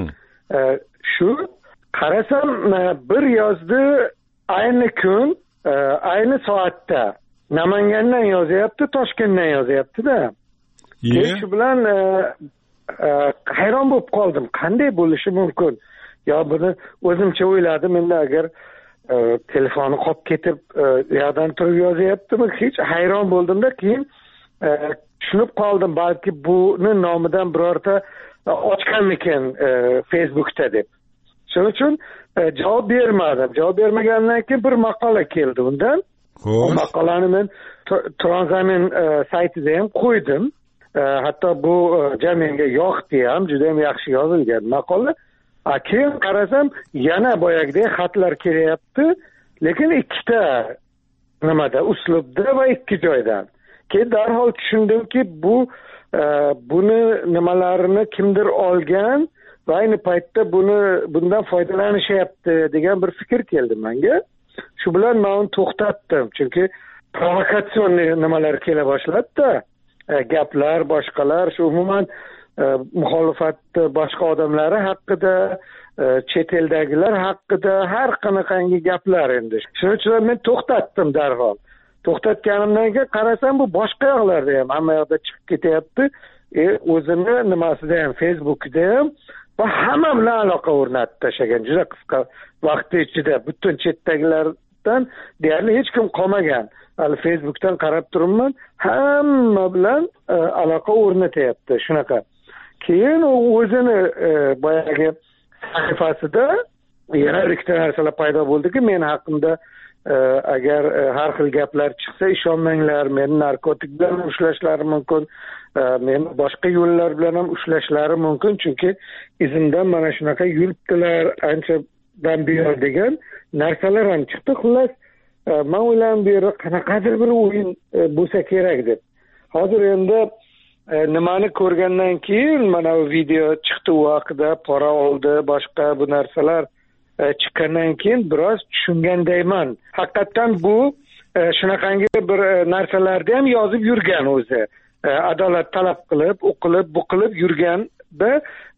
Shu qarasam bir yozdi, ayni kun, ayni soatda Namangandan yozyapti, Toshkentdan yozyapti-da. Shu bilan hayron bo'lib qoldim. Qanday bo'lishi mumkin? Yo buni o'zimcha o'yladim, endi agar telefoni qolib ketib, yoqdan turib yozyaptimi? Hech hayron bo'ldimda, keyin tushunib qoldim, balki buni nomidan birorta ochganmikan Facebookda deb. Shuning uchun javob bermadim. Javob bermagandan keyin bir maqola keldi undan. O maqolani men Transamin saytida ham qo'ydim. Hatto bu menga yoqdi ham, juda ham yaxshi yozilgan maqola. Keyin qarasam, yana boyagidek xatlar kelyapti, lekin ikkita nimada, uslubda va ikki joydan. Keyin darhol tushundimki, bu buni nimalarini kimdir olgan va ayni paytda buni bundan foydalanishyapti degan bir fikr keldi menga. Shu bilan men uni to'xtatdim, chunki provokatsion nimalar kela boshladi-da. Gaplar, boshqalar, shu umuman muxolifatni boshqa odamlari haqida, chet eldagilar haqida har qanaqangi gaplar endi. Shuning uchun men to'xtatdim darhol. To'xtatganimdan keyin qarasam, bu boshqa yoqlarda ham hamma yoqda chiqib ketyapti. E o'zini nimasida ham, Facebook'da ham va hamma bilan aloqa o'rnatib tashlagan. Juda qisqa vaqt ichida butun chetdagilardan deyarli hech kim qolmagan. Hali Facebook'dan qarab turibman, hamma bilan aloqa o'rnatyapti shunaqa. Keyin u o'zini boyagi sahifasida yana ikkita narsalar paydo bo'ldiki, men haqimda agar har xil gaplar chiqsa ishonmanglar, meni narkotik bilan ushlashlari mumkin, meni boshqa yo'llar bilan ham ushlashlari mumkin, chunki izimdan mana shunaqa yuribdilar anchadan buyon degan narsalar ham chiqdi. Xullas, men o'yladim bu yerda qanaqadir bir o'yin bo'lsa kerak deb. Hozir endi nimani ko'rgandan keyin mana bu video chiqdi, u haqida pora oldi, boshqa bu narsalar chiqqandan keyin biroz tushungandayman. Haqiqatan bu shunaqangi bir narsalarni ham yozib yurgan o'zi. Adolat talab qilib, o'qilib, buqilib yurganda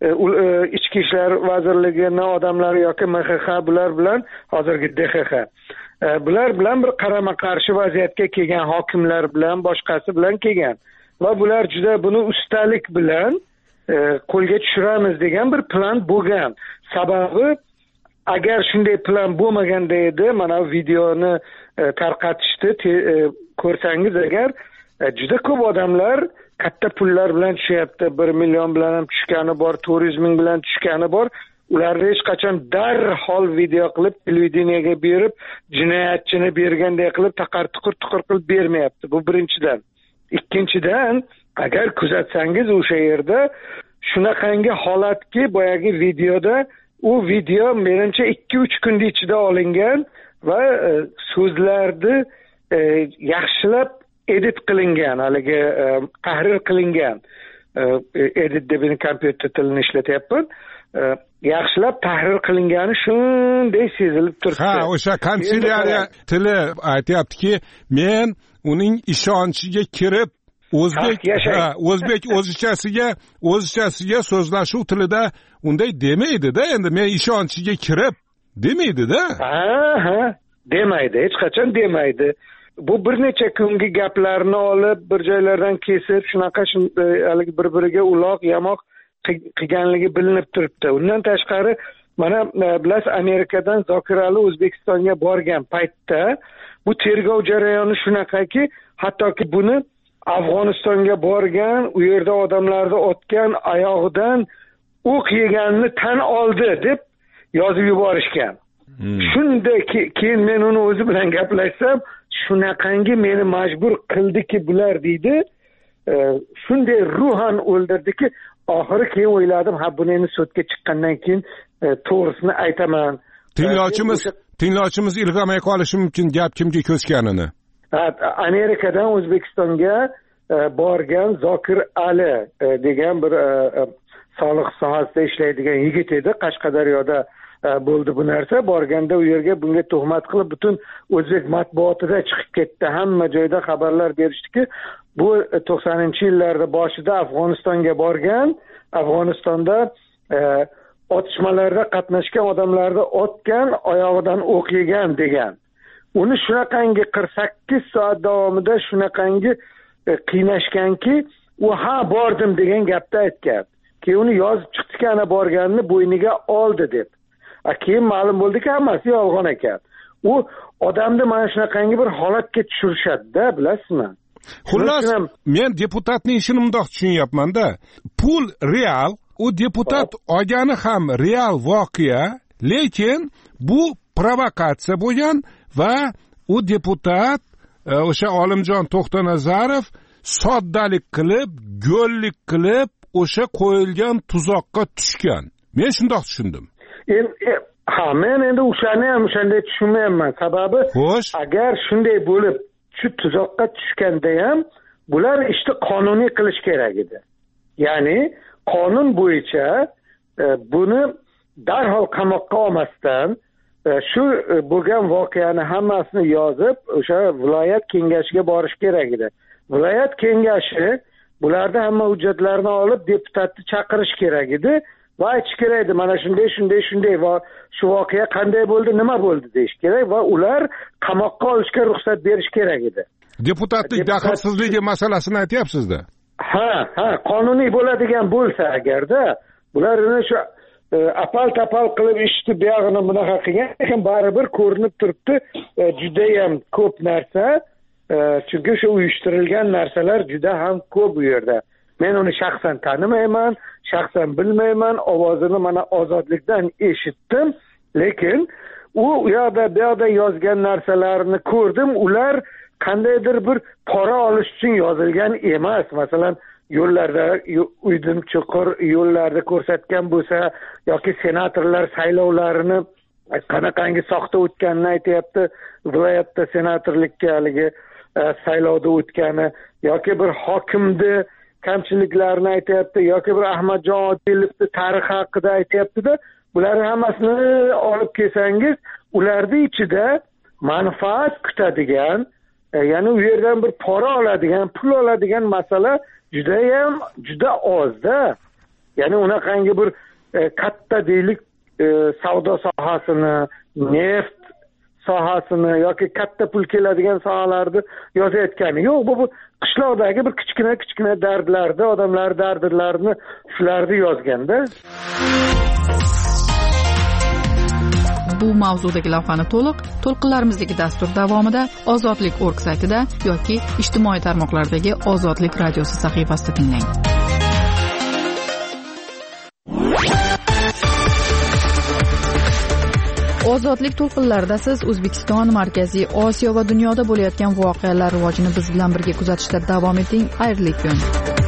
ichki ishlar vazirligining odamlari yoki M X X bular bilan, hozirgi D X X bular bilan bir qarama-qarshi vaziyatga kelgan, hokimlar bilan, boshqasi bilan kelgan. Va bular juda buni ustalik bilan qo'lga tushiramiz degan bir plan bo'lgan. Sababi agar shunday plan bo'lmaganda edi, mana videoni tarqatishdi, ko'rsangiz agar juda ko'p odamlar katta pullar bilan tushyapti. bir million bilan ham tushgani bor, to'rt yuz ming bilan tushgani bor. Ularni hech qachon darhol video qilib televideniyaga berib, jinoyatchini berganday qilib taqar-tuqur tuqur qilib bermayapti. Bu birinchidan. Ikkinchidan, agar kuzatsangiz o'sha yerda shunaqangi holatki, boyagi videoda u video menimcha ikki uch kun ichida olingan va so'zlarni yaxshilab edit qilingan, haligi tahrir qilingan. Edit deb kompyuter tilini ishlatyapman. Yaxshilab tahrir qilingani shunday sezilib turibdi. Ha, o'sha kanselyariya tili aytayaptiki, men uning ishonchiga kirib o'zbek ha, o'zbek o'zichasiga o'zichasiga so'zlashuv tilida unday demaydi-da, endi men ishonchiga kirib demaydi-da. Ha, ha, demaydi, hech qachon demaydi. Bu bir necha kungi gaplarni olib, bir joylardan kesib, shunaqa haligi bir-biriga uloq, yamoq qilganligi bilinib turibdi. Undan tashqari, mana bilasiz, Amerikadan Zokir Ali O'zbekistonga borgan paytda bu tergov jarayoni shunaqaki, hattoki buni Afg'onistonga borgan, u yerda odamlarni otgan, oyog'idan o'q yeganini tan oldi deb yozib yuborishgan. Hmm. Shunday keyin men uni o'zi bilan gaplashsam, shunaqangi meni majbur qildiki bular deydi. Shunday ruhan o'ldirdiki, oxiri keyin o'yladim, ha buni endi sudga chiqqandan keyin to'g'risini aytaman. Tinglovchimiz, tinglovchimiz ilg'amay qolishi mumkin gap kimga ko'chganini. Amerikadan O'zbekistonga borgan Zokir Ali degan bir soliq sohasida ishlaydigan yigit edi. Qashqadaryoda bo'ldi bu narsa. Borganda u yerga bunga tuhmat qilib butun o'zbek matbuotida chiqib ketdi. Hamma joyda xabarlar berishdiki, bu to'qsoninchi yillarda boshida Afg'onistonga borgan, Afg'onistonda otishmalarda qatnashgan odamlarni otgan, oyog'idan o'q yegan degan. Uni shunaqangi qirq sakkiz soat davomida shunaqangi qiynashganki, u ha bordim degan gapni aytgan. Keyin uni yozib chiqdi, ana borganini bo'yniga oldi deb. A keyin ma'lum bo'ldiki, hammasi yolg'on ekan. U odamni mana shunaqangi bir holatga tushirishadi-da, bilasizmi? Xullas, men deputatning ishini bundoq tushunyapman-da. Pul real, u deputat olgani ham real voqea, lekin bu provokatsiya bo'lgan va u deputat o'sha Olimjon To'xtanazarov soddalik qilib, go'llik qilib, o'sha qo'yilgan tuzoqqa tushgan. Men shundoq tushundim. Endi ha, men endi o'shani ham shunday tushunmayman. Sababi, agar shunday bo'lib, shu tuzoqqa tushganda ham bular ishni qonuniy qilish kerak edi. Ya'ni qonun bo'yicha buni darhol qamoqqa olmasdan shu bo'lgan voqeani hammasini yozib, o'sha viloyat kengashiga borish kerak edi. Viloyat kengashi bularda hamma hujjatlarni olib deputatni chaqirish kerak edi va aytish kerak edi, mana shunday shunday shunday va shu voqea qanday bo'ldi, nima bo'ldi deyish kerak va ular qamoqqa olishga ruxsat berish kerak edi. Deputatlik daxlsizligi masalasini aytyapsiz-da. Ha, ha, qonuniy bo'ladigan bo'lsa agarda, bularni shu apal-tapal qilib ishni buyog'ini bunaqa qilgan, lekin baribir ko'rinib turibdi, juda ham ko'p narsa, chunki shu uyushtirilgan narsalar juda ham ko'p bu yerda. Men uni shaxsan tanimayman, shaxsan bilmayman, ovozini mana Ozodlikdan eshitdim. lekin u u yoqda bu yoqda yozgan narsalarini ko'rdim, ular qandaydir bir pora olish uchun yozilgan emas. Masalan, yo'llarda uydim chuqur yo'llarni ko'rsatgan bo'lsa yoki senatorlar saylovlarini qanaqangi soxta o'tganini aytyapti, viloyatda senatorlikka haligi saylovda o'tgani yoki bir hokimni kamchiliklarini aytyapti yoki bir Ahmadjon Odilovni tarixi haqida aytyapti-da, bularni hammasini olib kelsangiz, ularning ichida manfaat kutadigan, ya'ni u yerdan bir pora oladigan, pul oladigan masala juda ham juda ozda. Ya'ni unaqangi bir e, katta deylik e, savdo sohasini, neft sohasini yoki katta pul keladigan sohalarni yozayotgani yo'q. Bu, bu qishloqdagi bir kichkina kichkina dardlarni, odamlar dardlarini shularni yozganda. Bu mavzudagi lavhani to'liq to'lqinlarimizdagi dastur davomida ozodlik точка org saytida yoki ijtimoiy tarmoqlardagi Ozodlik radiosi sahifasida tinglang. Ozodlik to'lqinlarida siz O'zbekiston, Markaziy Osiyo va dunyoda bo'layotgan voqealar rivojini biz bilan birga kuzatishda davom eting. Xayrli kun.